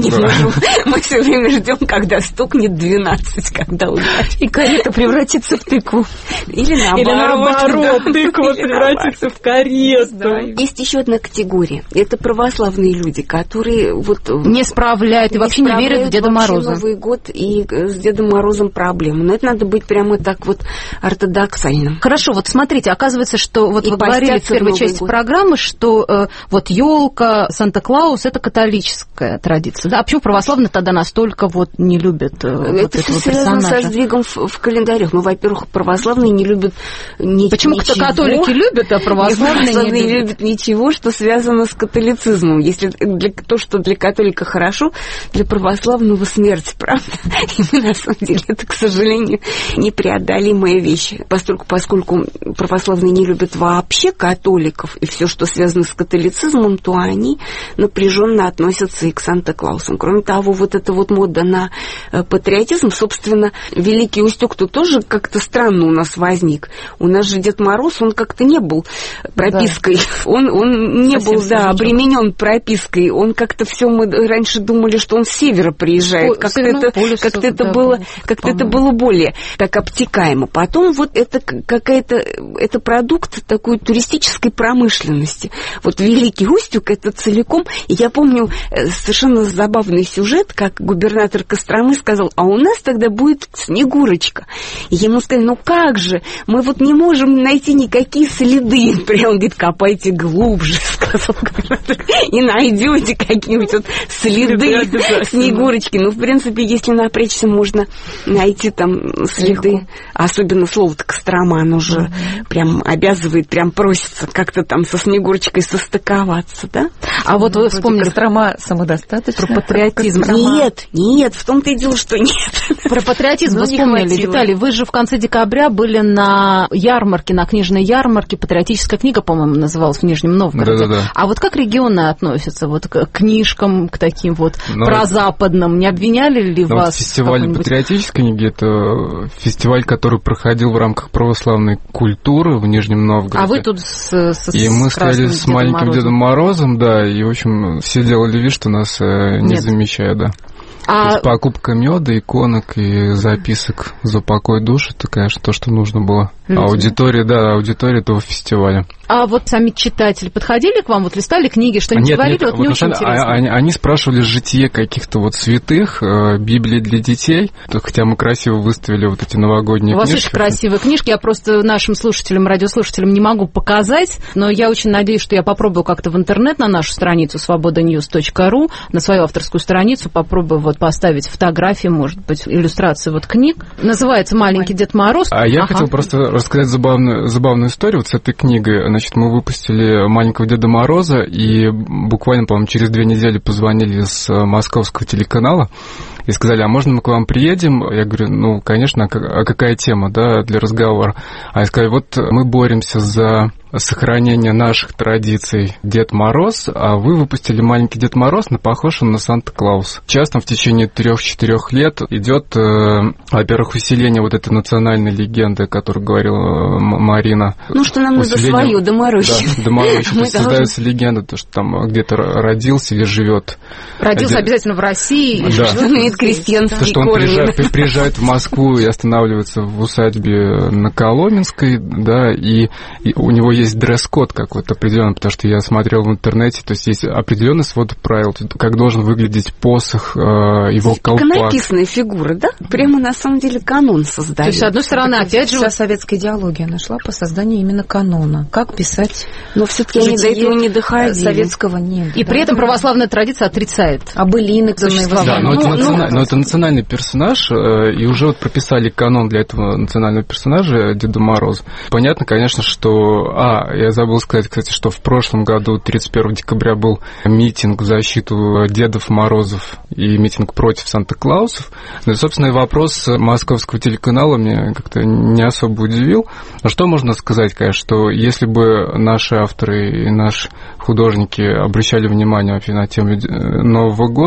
S4: не можем. Мы все время ждем, когда стукнет двенадцать, когда удача.
S3: И карета превратится в тыкву.
S4: Или наоборот.
S3: Или наоборот,
S4: да.
S3: тыква превратится в карету.
S4: Да. Есть еще одна категория. Это православные люди, которые вот
S1: не справляют и вообще не верят в Деда Мороза.
S4: Новый год и с Дедом Морозом проблемы. Но это надо быть прямо так вот ортодоксальным.
S1: Хорошо, вот смотрите, оказывается, что вот
S4: и
S1: вы говорили в первой части год. программы, что э, вот елка, Санта-Клаус — это католическая традиция. Да? А почему православные тогда настолько вот не любят э,
S4: это
S1: вот
S4: все
S1: этого
S4: связано
S1: персонажа?
S4: Со сдвигом в, в календарях. Ну, во-первых, православные не любят ни,
S1: почему
S4: ничего.
S1: Почему католики любят, а православные,
S4: православные
S1: не любят?
S4: любят ничего, что связано с католицизмом. Если для, то, что для католика хорошо, для православного смерть, правда? И мы, на самом деле, это, к сожалению, непреодолимая вещь. Поскольку, поскольку православные не любят вообще католиков и все, что связано с католицизмом, то они напряженно относятся и к Санта-Клаусам. Кроме того, вот эта вот мода на патриотизм, собственно, Великий Устюг-то тоже как-то странно у нас возник. У нас же Дед Мороз, он как-то не был пропиской. Да. Он, он не Совсем был, да, обременен пропиской. Он как-то все, мы раньше думали, что он с севера приезжает. Как-то это, как-то это, да, было, как-то это было более так обтекаемо. Потом вот это какая-то, это продукт такой туристической промышленности. Вот Великий Устюг это целиком. И я помню совершенно забавный сюжет, как губернатор Костромы сказал: а у нас тогда будет Снегурочка. И ему сказали: ну как же, мы вот не можем найти никакие следы. Прям он говорит: копайте глубже, сказал губернатор, и найдете какие-нибудь вот следы Снегурочки. Ну, в принципе, если напрячься, можно найти там следы. Легко. Особенно слово-то Кострома, оно же mm-hmm. прям обязывает, прям просится как-то там со Снегурочкой состыковаться, да?
S3: А вот вы вспомнили Кострома самодостаточно?
S1: Про патриотизм.
S4: Кострома. Нет, нет, в том-то и дело, что нет.
S1: Про патриотизм вы вспомнили, Виталий. Вы же в конце декабря были на ярмарке, на книжной ярмарке. Патриотическая книга, по-моему, называлась в Нижнем Новгороде.
S2: Да-да-да.
S1: А вот как регионы относятся вот к книжкам, к таким вот Но прозападным? Не обвиняли ли
S2: Но
S1: вас?
S2: Вот фестиваль патриотической книги — это фестиваль, который проходил в рамках православной культуры в Нижнем Новгороде.
S1: А вы тут с, с
S2: И мы стояли с
S1: Дедом
S2: маленьким
S1: Морозом.
S2: Дедом Морозом, да, и, в общем, все делали вид, что нас э, не
S1: Нет.
S2: замечают, да.
S1: А...
S2: То есть покупка меда, иконок и записок за покой душ — это, конечно, то, что нужно было. Люди. Аудитория, да, аудитория этого фестиваля.
S1: А вот сами читатели подходили к вам, вот листали книги, что-нибудь
S2: нет,
S1: говорили?
S2: Нет,
S1: вот мне
S2: вот
S1: очень
S2: самом,
S1: интересно.
S2: Они, они спрашивали житие каких-то вот святых, э, Библии для детей, хотя мы красиво выставили вот эти новогодние
S1: книжки. У вас
S2: книжки.
S1: очень красивые книжки, я просто нашим слушателям, радиослушателям не могу показать, но я очень надеюсь, что я попробую как-то в интернет на нашу страницу свобода ньюс точка ру, на свою авторскую страницу попробую вот поставить фотографии, может быть, иллюстрации вот книг. Называется «Маленький Дед Мороз».
S2: А я
S1: ага.
S2: хотел просто рассказать забавную, забавную историю вот с этой книгой. Значит, мы выпустили «Маленького Деда Мороза», и буквально, по-моему, через две недели позвонили с московского телеканала и сказали: а можно мы к вам приедем? Я говорю: ну, конечно, а какая тема, да, для разговора? А я сказал: вот мы боремся за сохранение наших традиций Дед Мороз, а вы выпустили «Маленький Дед Мороз», но похож он на Санта-Клаус. Сейчас там в течение трех-четырех лет идет, э, во-первых, усиление вот этой национальной легенды, о которой говорила Марина.
S4: Ну, что нам усиление... надо свое доморощить.
S2: Да, доморощить. То есть создается легенда, то, что там где-то родился или живет.
S1: Родился Один... обязательно в России.
S2: Да.
S4: Что он имеет крестьянские
S2: то, что он
S4: корни.
S2: Приезжает, приезжает в Москву и останавливается в усадьбе на Коломенской, да, и, и у него есть есть дресс-код какой-то определенный, потому что я смотрел в интернете, то есть есть определенный свод правил, как должен выглядеть посох, его колпак.
S4: Иконописная фигура, да? Прямо на самом деле канон создает.
S1: То есть, с одной стороны, опять же...
S3: Вся советская идеология нашла по созданию именно канона. Как писать...
S4: Но все-таки они до этого не доходили.
S3: Советского нет.
S1: И
S3: да,
S1: при этом
S3: да.
S1: православная традиция отрицает.
S3: А былины, существовали.
S2: Да, но,
S3: ну,
S2: это,
S3: ну,
S2: национа...
S3: ну,
S2: но это национальный персонаж, и уже вот прописали канон для этого национального персонажа Деда Мороза. Понятно, конечно, что... А, я забыл сказать, кстати, что в прошлом году, тридцать первого декабря, был митинг в защиту Дедов Морозов и митинг против Санта-Клаусов. Ну и, собственно, и вопрос московского телеканала меня как-то не особо удивил. Но что можно сказать, конечно, что если бы наши авторы и наши художники обращали внимание вообще на тему Нового года,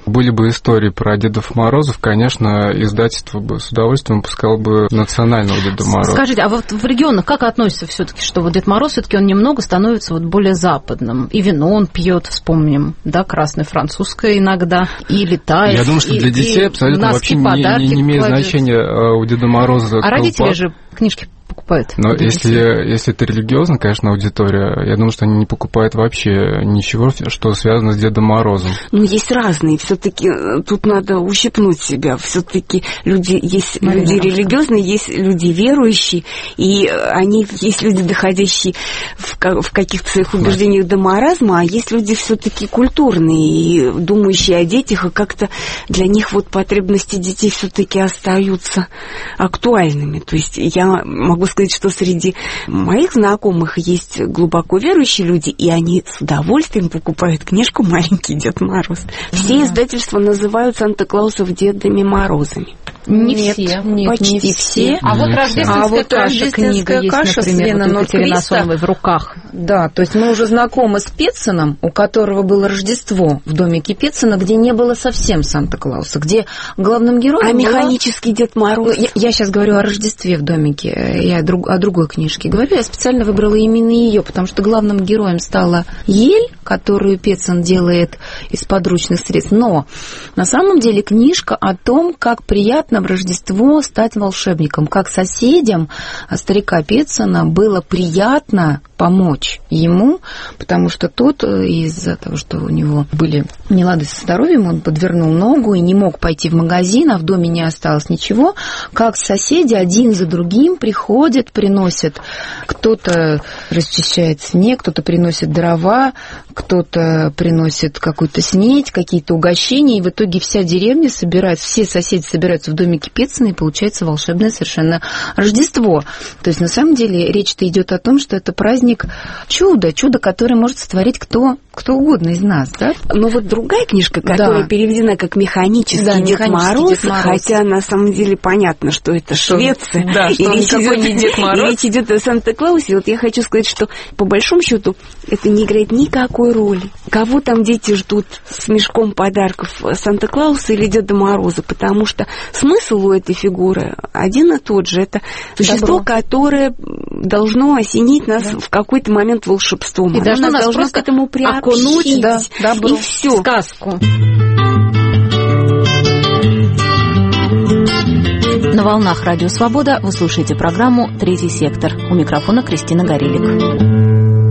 S2: Были бы истории про Дедов Морозов, конечно, издательство бы с удовольствием выпускало бы национального Деда Мороза.
S1: Скажите, а вот в регионах как относятся все-таки, что вот Дед Мороз все-таки он немного становится вот более западным? И вино он пьет, вспомним, да, красное французское иногда, и летает.
S2: Я думаю, что для детей абсолютно вообще не, не, не имеет кладет. значения у Деда Мороза.
S1: А родители же книжки покупают.
S2: Но если, если это религиозно, конечно, аудитория, я думаю, что они не покупают вообще ничего, что связано с Дедом Морозом.
S4: Ну, есть разные. Все-таки тут надо ущипнуть себя. Все-таки люди есть Марина, люди религиозные, есть люди верующие, и они есть люди, доходящие в, в каких-то своих убеждениях до маразма, а есть люди все-таки культурные и думающие о детях, и как-то для них вот потребности детей все-таки остаются актуальными. То есть я могу сказать, что среди моих знакомых есть глубоко верующие люди, и они с удовольствием покупают книжку «Маленький Дед Мороз». Все издательства называют Санта-Клаусов Дедами Морозами.
S3: Не нет, все, нет,
S4: почти
S3: не все.
S1: А вот рождественская
S3: а вот
S1: каша,
S3: рождественская
S1: книга
S3: каша
S1: есть, например,
S3: Свена
S1: вот Екатерины Асоновой в руках.
S3: Да, то есть мы уже знакомы с Петсоном, у которого было Рождество в домике Петсона, где не было совсем Санта-Клауса, где главным героем
S4: А
S3: была...
S4: механический Дед Мороз?
S3: Я, я сейчас говорю о Рождестве в домике, я друг, о другой книжке говорю. Я специально выбрала именно ее, потому что главным героем стала ель, которую Петсон делает из подручных средств. Но на самом деле книжка о том, как приятно в Рождество стать волшебником, как соседям старика Петсона было приятно помочь ему, потому что тот из-за того, что у него были нелады со здоровьем, он подвернул ногу и не мог пойти в магазин, а в доме не осталось ничего, как соседи один за другим приходят, приносят, кто-то расчищает снег, кто-то приносит дрова, кто-то приносит какую-то снедь, какие-то угощения, и в итоге вся деревня собирается, все соседи собираются в домике Петсона, и получается волшебное совершенно Рождество. То есть, на самом деле, речь-то идет о том, что это праздник чудо, чудо, которое может сотворить кто, кто угодно из нас, да?
S4: Но вот другая книжка, которая да. переведена как «Механический, да, Дед, Мороз», Дед Мороз, хотя на самом деле понятно, что это что, Швеция,
S3: да, что
S4: и, речь идет,
S3: не Дед Мороз.
S4: и речь идет о Санта-Клаусе. Вот я хочу сказать, что по большому счету это не играет никакой роли. Кого там дети ждут с мешком подарков, Санта-Клауса или Деда Мороза, потому что смысл у этой фигуры один и тот же. Это существо, Добро. которое должно осенить нас да. в какой-то момент волшебством.
S1: И должно нас просто
S4: к этому приобщить,
S1: да, добро.
S4: И все.
S1: Сказку. На волнах Радио Свобода вы слушаете программу «Третий сектор». У микрофона Кристина Горелик.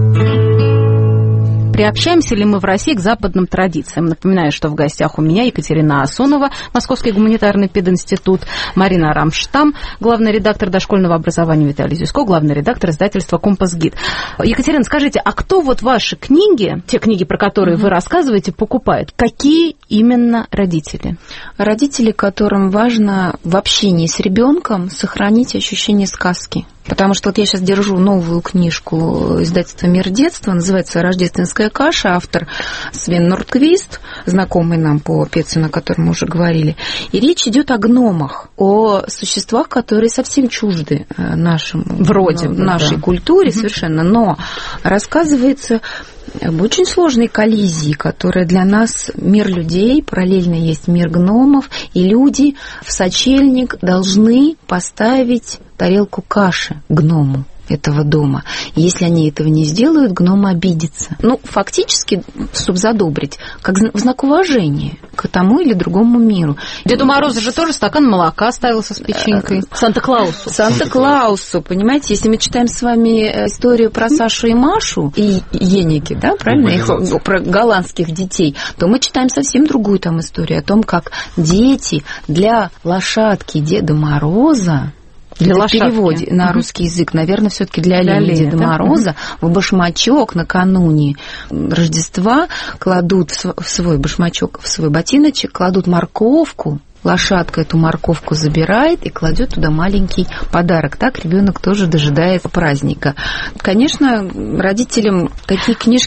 S1: Приобщаемся ли мы в России к западным традициям? Напоминаю, что в гостях у меня Екатерина Асонова, Московский гуманитарный пединститут, Марина Рамштам, главный редактор дошкольного образования, Виталий Зюсько, главный редактор издательства «Компас Гид». Екатерина, скажите, а кто вот ваши книги, те книги, про которые mm-hmm. вы рассказываете, покупает? Какие именно родители?
S3: Родители, которым важно в общении с ребенком сохранить ощущение сказки. Потому что вот я сейчас держу новую книжку издательства «Мир детства», называется «Рождественская каша», автор Свен Нордквист, знакомый нам по Петсону, о котором мы уже говорили. И речь идет о гномах, о существах, которые совсем чужды нашему,
S1: Вроде бы,
S3: нашей
S1: да.
S3: культуре совершенно, но рассказывается об очень сложной коллизии, которая для нас мир людей, параллельно есть мир гномов, и люди в сочельник должны поставить тарелку каши гному этого дома. Если они этого не сделают, гном обидится. Ну, фактически, чтобы задобрить, как в знак уважения к тому или другому миру.
S1: Деду Морозу же тоже стакан молока ставился с печенькой. Санта-Клаусу.
S3: Санта-Клаусу, понимаете, если мы читаем с вами историю про Сашу и Машу и Еники, да, правильно, их, про голландских детей, то мы читаем совсем другую там историю о том, как дети для лошадки Деда Мороза, для в переводе на угу. русский язык, наверное, все-таки для оленя Деда Мороза угу. в башмачок накануне Рождества кладут в свой башмачок, в свой ботиночек, кладут морковку. Лошадка эту морковку забирает и кладет туда маленький подарок. Так ребенок тоже дожидается праздника. Конечно, родителям такие книжки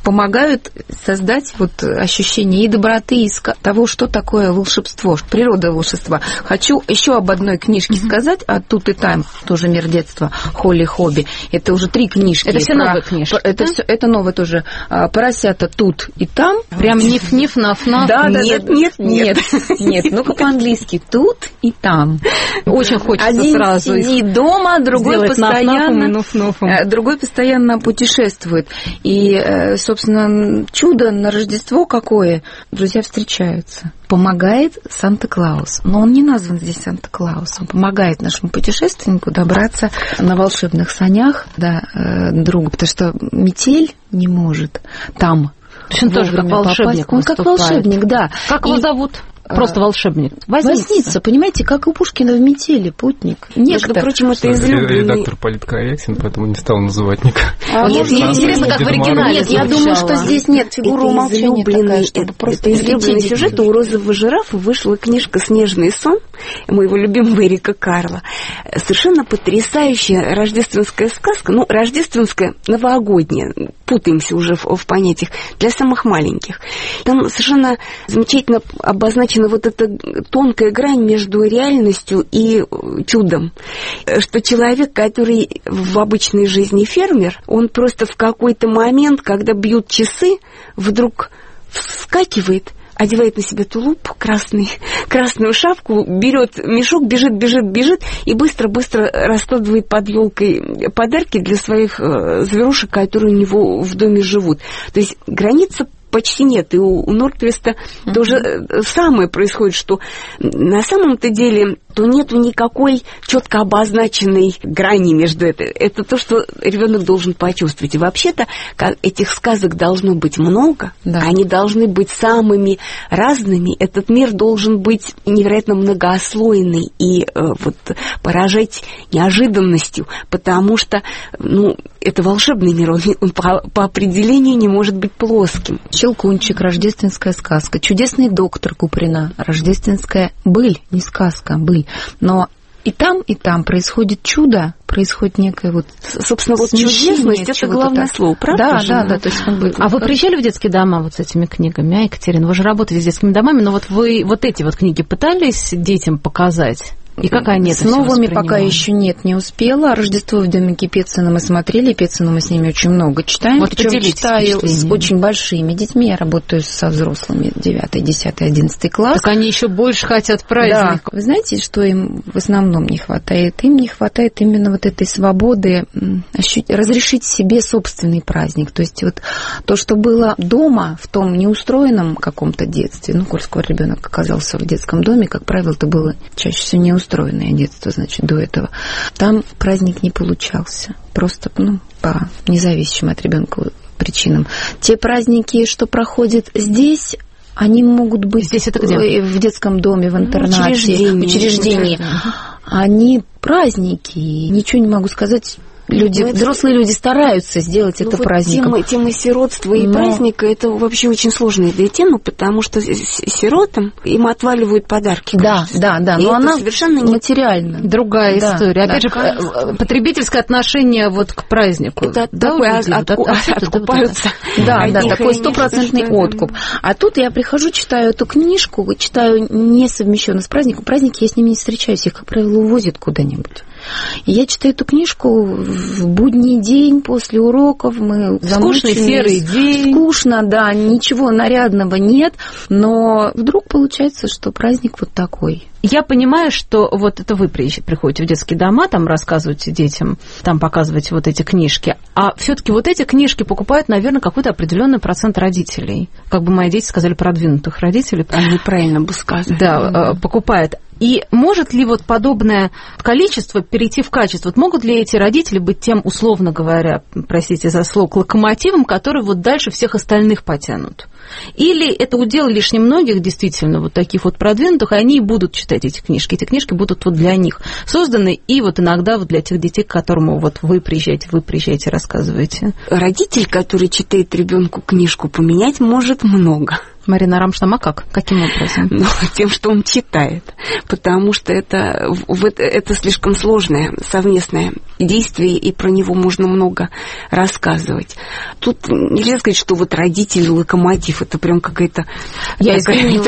S3: помогают создать вот ощущение и доброты, и того, что такое волшебство, природа волшебства. Хочу еще об одной книжке mm-hmm. сказать, а тут и там тоже «Мир детства», Холли Хобби. Это уже три книжки.
S1: Это все
S3: про...
S1: новые книжки.
S3: Это,
S1: да?
S3: все, это новое тоже. «Поросята тут и там».
S1: Прям ниф-ниф, наф-наф.
S3: Да, да,
S1: нет,
S3: да,
S1: нет,
S3: нет, нет, нет. Ну-ка по-английски. Тут и там.
S1: Очень хочется
S3: Один
S1: сразу
S3: сидит дома, другой постоянно,
S1: наф-наф,
S3: другой постоянно путешествует. И, собственно, чудо на Рождество какое? Друзья встречаются. Помогает Санта-Клаус. Но он не назван здесь Санта-Клаусом. Помогает нашему путешественнику добраться на волшебных санях до друга, потому что метель не может там.
S1: То есть он тоже как волшебник.
S3: Он как волшебник, да.
S1: Как его
S3: и...
S1: зовут? Просто волшебник. Возница.
S3: Возница, понимаете, как у Пушкина в метели, путник.
S4: Между прочим, это излюбленный...
S2: Редактор политкорректен, поэтому не стал называть никак.
S3: А
S1: нет, мне интересно, как в оригинале.
S3: Нет, я думаю, что здесь нет фигуры умолчания такая, чтобы просто
S4: излюбленный сюжет. У розового жирафа вышла книжка «Снежный сон» моего любимого Эрика Карла. Совершенно потрясающая рождественская сказка. Ну, рождественская, новогодняя. Путаемся уже в, в понятиях. Для самых маленьких. Там совершенно замечательно обозначено вот эта тонкая грань между реальностью и чудом. Что человек, который в обычной жизни фермер, он просто в какой-то момент, когда бьют часы, вдруг вскакивает, одевает на себя тулуп красный, красную шапку, берет мешок, бежит, бежит, бежит и быстро-быстро раскладывает под елкой подарки для своих зверушек, которые у него в доме живут. То есть граница почти нет. И у, у Нордквиста mm-hmm. тоже самое происходит, что на самом-то деле то нету никакой четко обозначенной грани между этим. Это то, что ребенок должен почувствовать. И вообще-то этих сказок должно быть много, да. Они должны быть самыми разными. Этот мир должен быть невероятно многослойный и э, вот поражать неожиданностью, потому что ну, это волшебный мир, он, он по, по определению не может быть плоским.
S3: Щелкунчик, рождественская сказка. Чудесный доктор Куприна, рождественская быль, не сказка, быль. Но и там, и там происходит чудо, происходит некое вот...
S4: Собственно, вот чудесность – это главное слово, правда?
S3: Да,
S4: же?
S3: да, да. То есть, как бы...
S1: А вы приезжали в детские дома вот с этими книгами, а, Екатерина? Вы же работаете с детскими домами, но вот вы вот эти вот книги пытались детям показать? И как они это
S3: с новыми пока еще нет, не успела. «Рождество в домике Петсона» мы смотрели. Петсона мы с ними очень много читаем. Вот причем читаю с очень большими детьми. Я работаю со взрослыми девятый, десятый, одиннадцатый класс.
S1: Так они еще больше хотят праздника.
S3: Да. Вы знаете, что им в основном не хватает? Им не хватает именно вот этой свободы разрешить себе собственный праздник. То есть вот то, что было дома, в том неустроенном каком-то детстве, ну, коль скоро ребенок оказался в детском доме, как правило, это было чаще всего неустроенное устроенное детство, значит, до этого. Там праздник не получался. Просто, ну, по независимым от ребенка причинам. Те праздники, что проходят здесь, они могут быть
S1: здесь это где?
S3: В детском доме, в интернате,
S4: учреждении.
S3: учреждении. Они праздники. Ничего не могу сказать. Люди, ну, взрослые люди стараются сделать ну, это вот праздником.
S4: Тема, тема сиротства и Но... праздника – это вообще очень сложная для тема, потому что сиротам им отваливают подарки.
S3: Да, да, да. Но она
S4: совершенно
S3: материально.
S1: Другая да, история.
S3: Да,
S1: Опять
S3: да.
S1: же, потребительское отношение вот к празднику.
S4: Это
S1: да,
S4: такое от, от, от, откупаются.
S3: Да, да, такой стопроцентный откуп. А тут я прихожу, читаю эту книжку, читаю не совмещенно с праздником. Праздники я с ними не встречаюсь, их, как правило, увозят куда-нибудь. И я читаю эту книжку в будний день после уроков, мы
S1: скучный серый день.
S3: Скучно, да, ничего нарядного нет, но вдруг получается, что праздник вот такой.
S1: Я понимаю, что вот это вы приходите в детские дома, там рассказываете детям, там показываете вот эти книжки, а все-таки вот эти книжки покупают, наверное, какой-то определенный процент родителей. Как бы мои дети сказали, продвинутых родителей.
S4: Они правильно бы сказали.
S1: Да, покупают. И может ли вот подобное количество перейти в качество? Вот могут ли эти родители быть тем, условно говоря, простите за слово, локомотивом, который вот дальше всех остальных потянут? Или это удел лишь немногих, действительно, вот таких вот продвинутых, и они и будут читать эти книжки. Эти книжки будут вот для них созданы, и вот иногда вот для тех детей, к которым вот вы приезжаете, вы приезжаете, рассказываете.
S4: Родитель, который читает ребенку книжку, поменять может много.
S1: Марина Рамштам, а как? Каким образом?
S4: Ну, тем, что он читает. Потому что это, это слишком сложное совместное действие, и про него можно много рассказывать. Тут нельзя сказать, что вот родители локомотив, это прям какая-то
S1: Я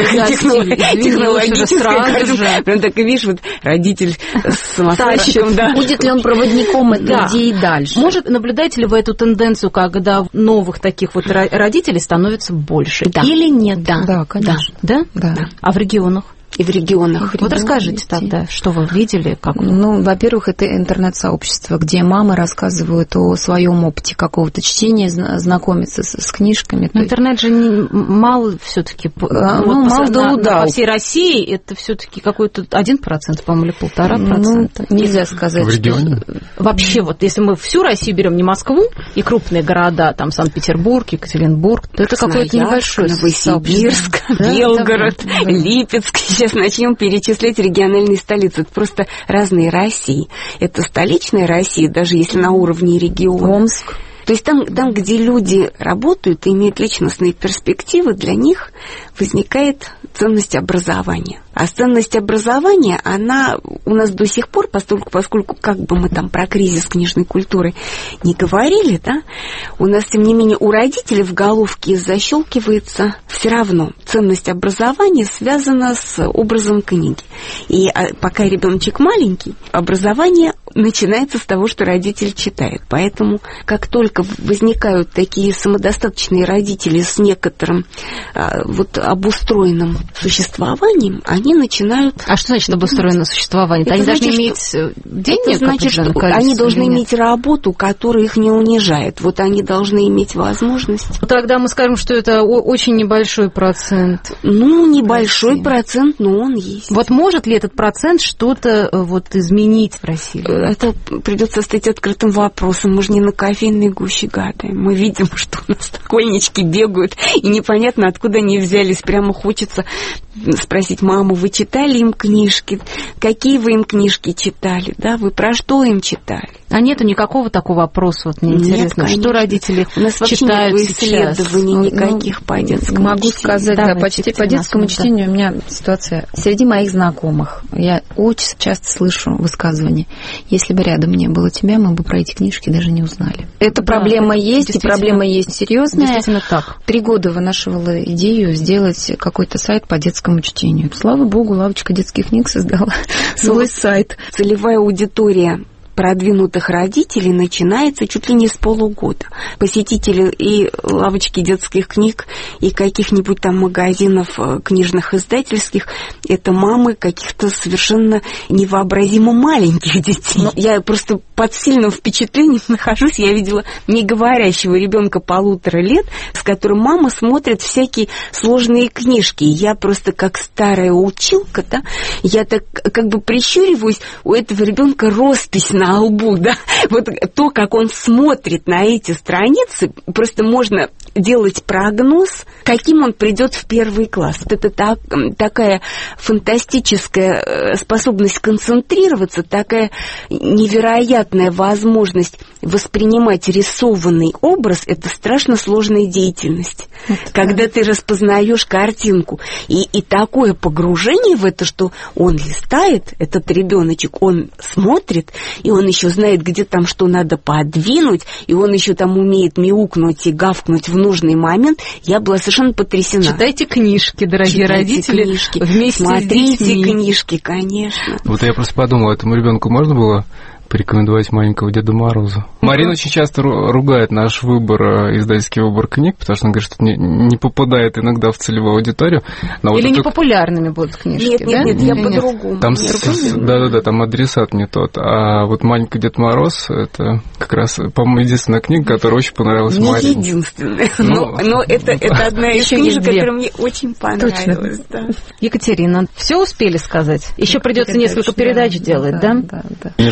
S1: технологическая.
S4: Прям так и видишь, вот родитель с самосвальщиком.
S3: Будет ли он проводником этой идеи дальше?
S1: Может, наблюдаете ли вы эту тенденцию, когда новых таких вот родителей становится больше? Или нет?
S3: Да, да, конечно.
S1: Да?
S3: Да.
S1: А в регионах?
S4: И в регионах.
S1: Вот расскажите тогда, что вы видели? Как...
S3: Ну, во-первых, это интернет-сообщество, где мамы рассказывают о своем опыте какого-то чтения, знакомятся с, с книжками.
S1: Интернет же не, мало все-таки.
S3: А, ну,
S1: вот
S3: мало
S1: по,
S3: да,
S1: на,
S3: да.
S1: по всей России это все-таки какой-то один процент, по-моему, или полтора процента.
S3: Ну, нельзя сказать.
S2: В регионе?
S1: Вообще, вот если мы всю Россию берем, не Москву, и крупные города, там Санкт-Петербург, Екатеринбург, то это какое-то небольшое
S4: Новосибирск, Белгород, да, да, да. Липецк. Сейчас начнем перечислять региональные столицы. Это просто разные России. Это столичная Россия, даже если на уровне региона.
S3: Омск.
S4: То есть там, там, где люди работают и имеют личностные перспективы, для них возникает ценность образования. А ценность образования, она у нас до сих пор, поскольку, поскольку как бы мы там про кризис книжной культуры не говорили, да, у нас, тем не менее, у родителей в головке защелкивается все равно. Ценность образования связана с образом книги. И пока ребеночек маленький, образование начинается с того, что родитель читает. Поэтому, как только возникают такие самодостаточные родители с некоторым а, вот обустроенным существованием, они начинают...
S1: А что значит обустроенное существование?
S4: Это
S1: они
S4: значит,
S1: должны иметь
S4: что...
S1: денег?
S4: Это значит, что они должны иметь работу, которая их не унижает. Вот они должны иметь возможность.
S1: Тогда мы скажем, что это очень небольшой процент.
S4: Ну, небольшой России. Процент, но он есть.
S1: Вот может ли этот процент что-то вот изменить в России?
S4: Это придется стать открытым вопросом. Мы же не на кофейной гуще гадаем. Мы видим, что у нас школьнички бегают, и непонятно, откуда они взялись. Прямо хочется спросить маму, вы читали им книжки? Какие вы им книжки читали? Да, вы про что им читали?
S1: А нету никакого такого опроса, вот мне интересно,
S4: нет,
S1: что родители
S4: у нас
S1: читают
S4: вообще нет исследований
S3: ну,
S4: никаких ну, по детскому
S3: могу
S4: чтению.
S3: сказать, да,
S1: Давайте,
S3: почти по детскому
S1: да.
S3: чтению у меня ситуация среди моих знакомых. Я очень часто слышу высказывания: если бы рядом не было тебя, мы бы про эти книжки даже не узнали. Эта да, проблема есть, и проблема есть серьезная.
S1: Действительно так.
S3: Три года вынашивала идею сделать какой-то сайт по детскому чтению. Слава богу, лавочка детских книг создала свой сайт.
S4: Целевая аудитория продвинутых родителей начинается чуть ли не с полугода. Посетители и лавочки детских книг, и каких-нибудь там магазинов книжных издательских, это мамы каких-то совершенно невообразимо маленьких детей. Но я просто под сильным впечатлением нахожусь. Я видела неговорящего ребенка полутора лет, с которым мама смотрит всякие сложные книжки. Я просто как старая училка, да, я так как бы прищуриваюсь, у этого ребенка роспись на на лбу, да, вот то, как он смотрит на эти страницы, просто можно делать прогноз, каким он придет в первый класс. Вот это так, такая фантастическая способность концентрироваться, такая невероятная возможность воспринимать рисованный образ, это страшно сложная деятельность. Это когда да. ты распознаешь картинку. И, и такое погружение в это, что он листает, этот ребеночек, он смотрит, и он еще знает, где там что надо подвинуть, и он еще там умеет мяукнуть и гавкнуть в нужный момент. Я была совершенно потрясена.
S1: Читайте книжки, дорогие
S4: Читайте
S1: родители.
S4: Книжки.
S1: Вместе
S4: Смотрите
S1: с детьми.
S4: Книжки, конечно.
S2: Вот я просто подумал, этому ребенку можно было порекомендовать маленького Деда Мороза. Марина очень часто ругает наш выбор, издательский выбор книг, потому что она говорит, что не, не попадает иногда в целевую аудиторию.
S1: Но Или вот непопулярными это... будут книжки,
S4: нет,
S1: да?
S4: Нет, нет, я по-другому.
S2: Там, да-да-да, там адресат не тот. А вот маленький Дед Мороз, это как раз, по-моему, единственная книга, которая очень понравилась
S4: не
S2: Марине.
S4: Не единственная, но, но это, это одна из книжек, которая мне очень понравилась. Да.
S1: Екатерина, все успели сказать? Еще придется несколько передач делать, да?
S3: Да, да.
S2: Несколько циклов.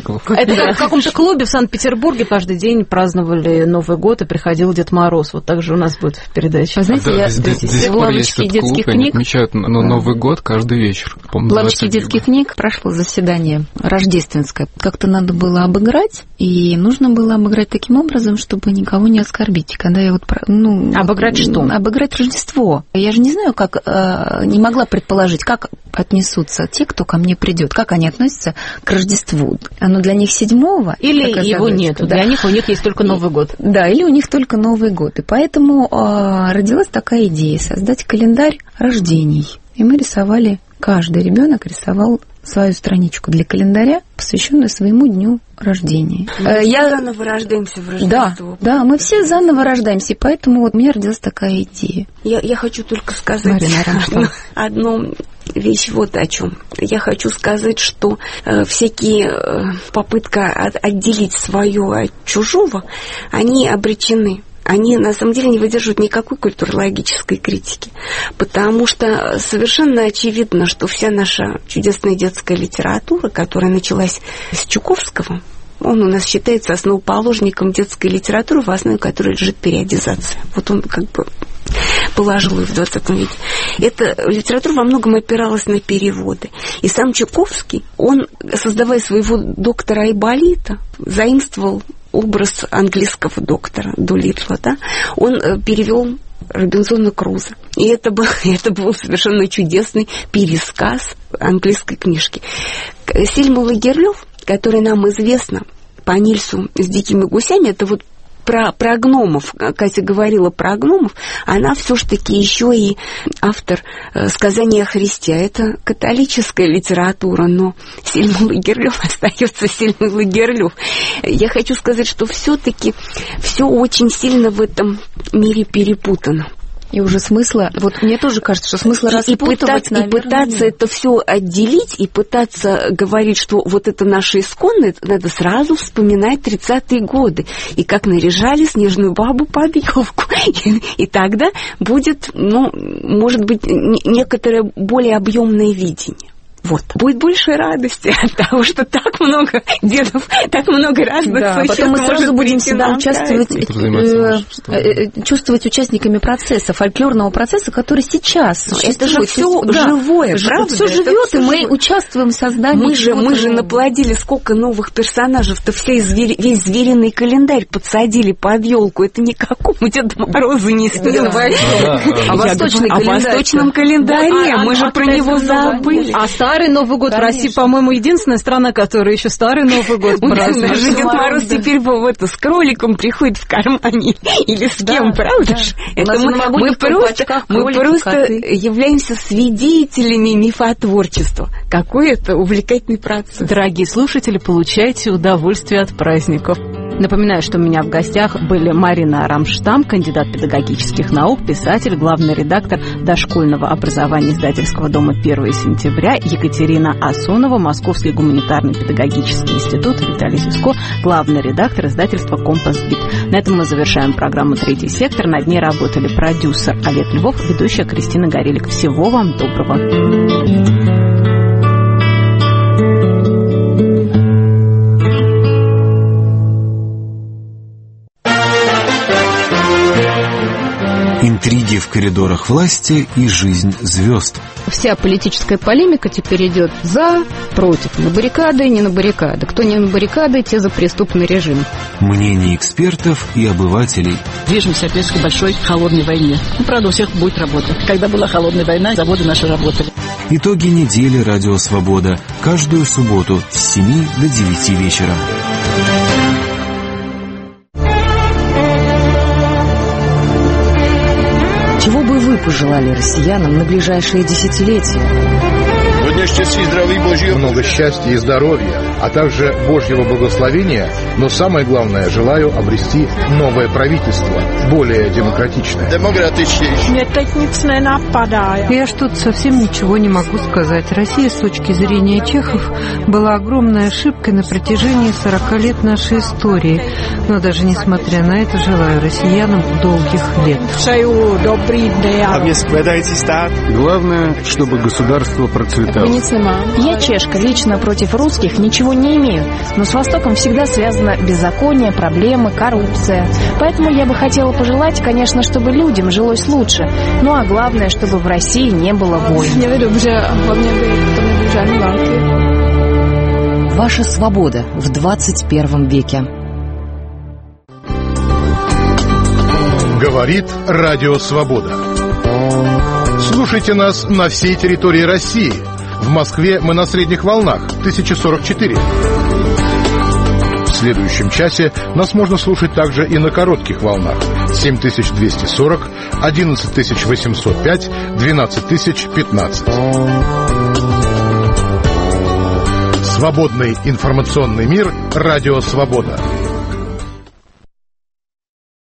S2: колоколов.
S1: Это как в каком-то клубе в Санкт-Петербурге каждый день праздновали Новый год, и приходил Дед Мороз. Вот так же у нас будет в передаче.
S3: Вы знаете,
S2: А,
S3: я
S2: да, здесь, здесь
S3: в лавочке
S2: есть
S3: детских
S2: клуб, они
S3: книг...
S2: отмечают ну, Новый год каждый вечер.
S3: В лавочке детских книг прошло заседание рождественское. Как-то надо было обыграть, и нужно было обыграть таким образом, чтобы никого не оскорбить. Когда я вот... Ну,
S1: обыграть что?
S3: Обыграть Рождество. Я же не знаю, как... Э, не могла предположить, как отнесутся те, кто ко мне придет, как они относятся к Рождеству. Оно для них седьмого?
S1: Или его нет. Да. Для них у них есть только Новый год.
S3: Да, или у них только Новый год. И поэтому э, родилась такая идея создать календарь рождений. И мы рисовали, каждый ребенок рисовал свою страничку для календаря, посвященную своему дню рождения.
S4: Мы Я... заново рождаемся в Рождество.
S3: Да, да, мы все заново рождаемся, и поэтому вот у меня родилась такая идея.
S4: Я, я хочу только сказать одну, одну вещь вот о чем. Я хочу сказать, что э, всякие э, попытки от, отделить свое от чужого, они обречены. Они, на самом деле, не выдерживают никакой культурологической критики, потому что совершенно очевидно, что вся наша чудесная детская литература, которая началась с Чуковского, он у нас считается основоположником детской литературы, в основе которой лежит периодизация. Вот он как бы положил ее в двадцатом веке. Эта литература во многом опиралась на переводы. И сам Чуковский, он, создавая своего доктора Айболита, заимствовал образ английского доктора Дулиттла, да? Он перевел Робинзона Круза. И это был, это был совершенно чудесный пересказ английской книжки. Сельма Лагерлёв, которая нам известна по Нильсу с дикими гусями, это вот про, про гномов, Катя говорила про гномов, она все-таки еще и автор э, сказания о Христе. Это католическая литература, но Сельма Лагерлёв остается Сельмой Лагерлёв. Я хочу сказать, что все-таки все очень сильно в этом мире перепутано.
S3: И уже смысла, вот мне тоже кажется, что смысла распутывать,
S4: и пытаться, наверное, и пытаться это все отделить, и пытаться говорить, что вот это наше исконное, надо сразу вспоминать тридцатые годы, и как наряжали снежную бабу под елку. И, и тогда будет, ну, может быть, некоторое более объемное видение. Вот. Будет больше радости от того, что так много дедов, так много разных
S3: да,
S4: существ.
S3: Потом мы сразу будем себя участвовать, э, э, чувствовать участниками процесса, фольклорного процесса, который сейчас существует.
S4: Это же все да, живое, правда?
S3: Все живет, и мы живое. Участвуем в создании.
S4: Мы же, мы же наплодили сколько новых персонажей-то, все звери, весь звериный календарь подсадили под елку. Это никакому Деду Морозу не снилось.
S3: А
S4: восточном календаре мы же про него забыли.
S1: Старый Новый год. Конечно. В России, по-моему, единственная страна, которая еще Старый Новый год празднует.
S4: Даже Дед Мороз теперь вот, с кроликом приходит в кармане. Или с да, кем, правда же? Да. Это мы, мы просто, мы просто являемся свидетелями мифотворчества. Какой это увлекательный процесс.
S1: Дорогие слушатели, получайте удовольствие от праздников. Напоминаю, что у меня в гостях были Марина Рамштам, кандидат педагогических наук, писатель, главный редактор дошкольного образования издательского дома первого сентября, Екатерина Асонова, Московский гуманитарный педагогический институт, Виталий Зюзко, главный редактор издательства «Компас Гид». На этом мы завершаем программу «Третий сектор». Над ней работали продюсер Олег Львов, ведущая Кристина Горелик. Всего вам доброго.
S8: Интриги в коридорах власти и жизнь звезд.
S9: Вся политическая полемика теперь идет за, против, на баррикады, не на баррикады. Кто не на баррикады, те за преступный режим.
S8: Мнения экспертов и обывателей.
S10: Движемся опять к большой холодной войне. Ну, правда, у всех будет работа. Когда была холодная война, заводы наши работали.
S8: Итоги недели «Радио Свобода». Каждую субботу с семи до девяти вечера.
S5: Чего бы вы пожелали россиянам на ближайшие десятилетия?
S11: Много счастья и здоровья, а также Божьего благословения, но самое главное, желаю обрести новое правительство, более демократичное.
S12: Я что-то совсем ничего не могу сказать. Россия, с точки зрения чехов, была огромной ошибкой на протяжении сорока лет нашей истории. Но даже несмотря на это, желаю россиянам долгих лет.
S13: Главное, чтобы государство процветало. Я чешка, лично против русских ничего не имею, но с Востоком всегда связано беззаконие, проблемы, коррупция. Поэтому я бы хотела пожелать, конечно, чтобы людям жилось лучше, ну а главное, чтобы в России не было войн.
S5: Ваша свобода в двадцать первом веке.
S11: Говорит Радио Свобода. Слушайте нас на всей территории России. В Москве мы на средних волнах тысяча сорок четыре. В следующем часе нас можно слушать также и на коротких волнах семь тысяч двести сорок, одиннадцать тысяч восемьсот пять, двенадцать тысяч пятнадцать. Свободный информационный мир. Радио Свобода.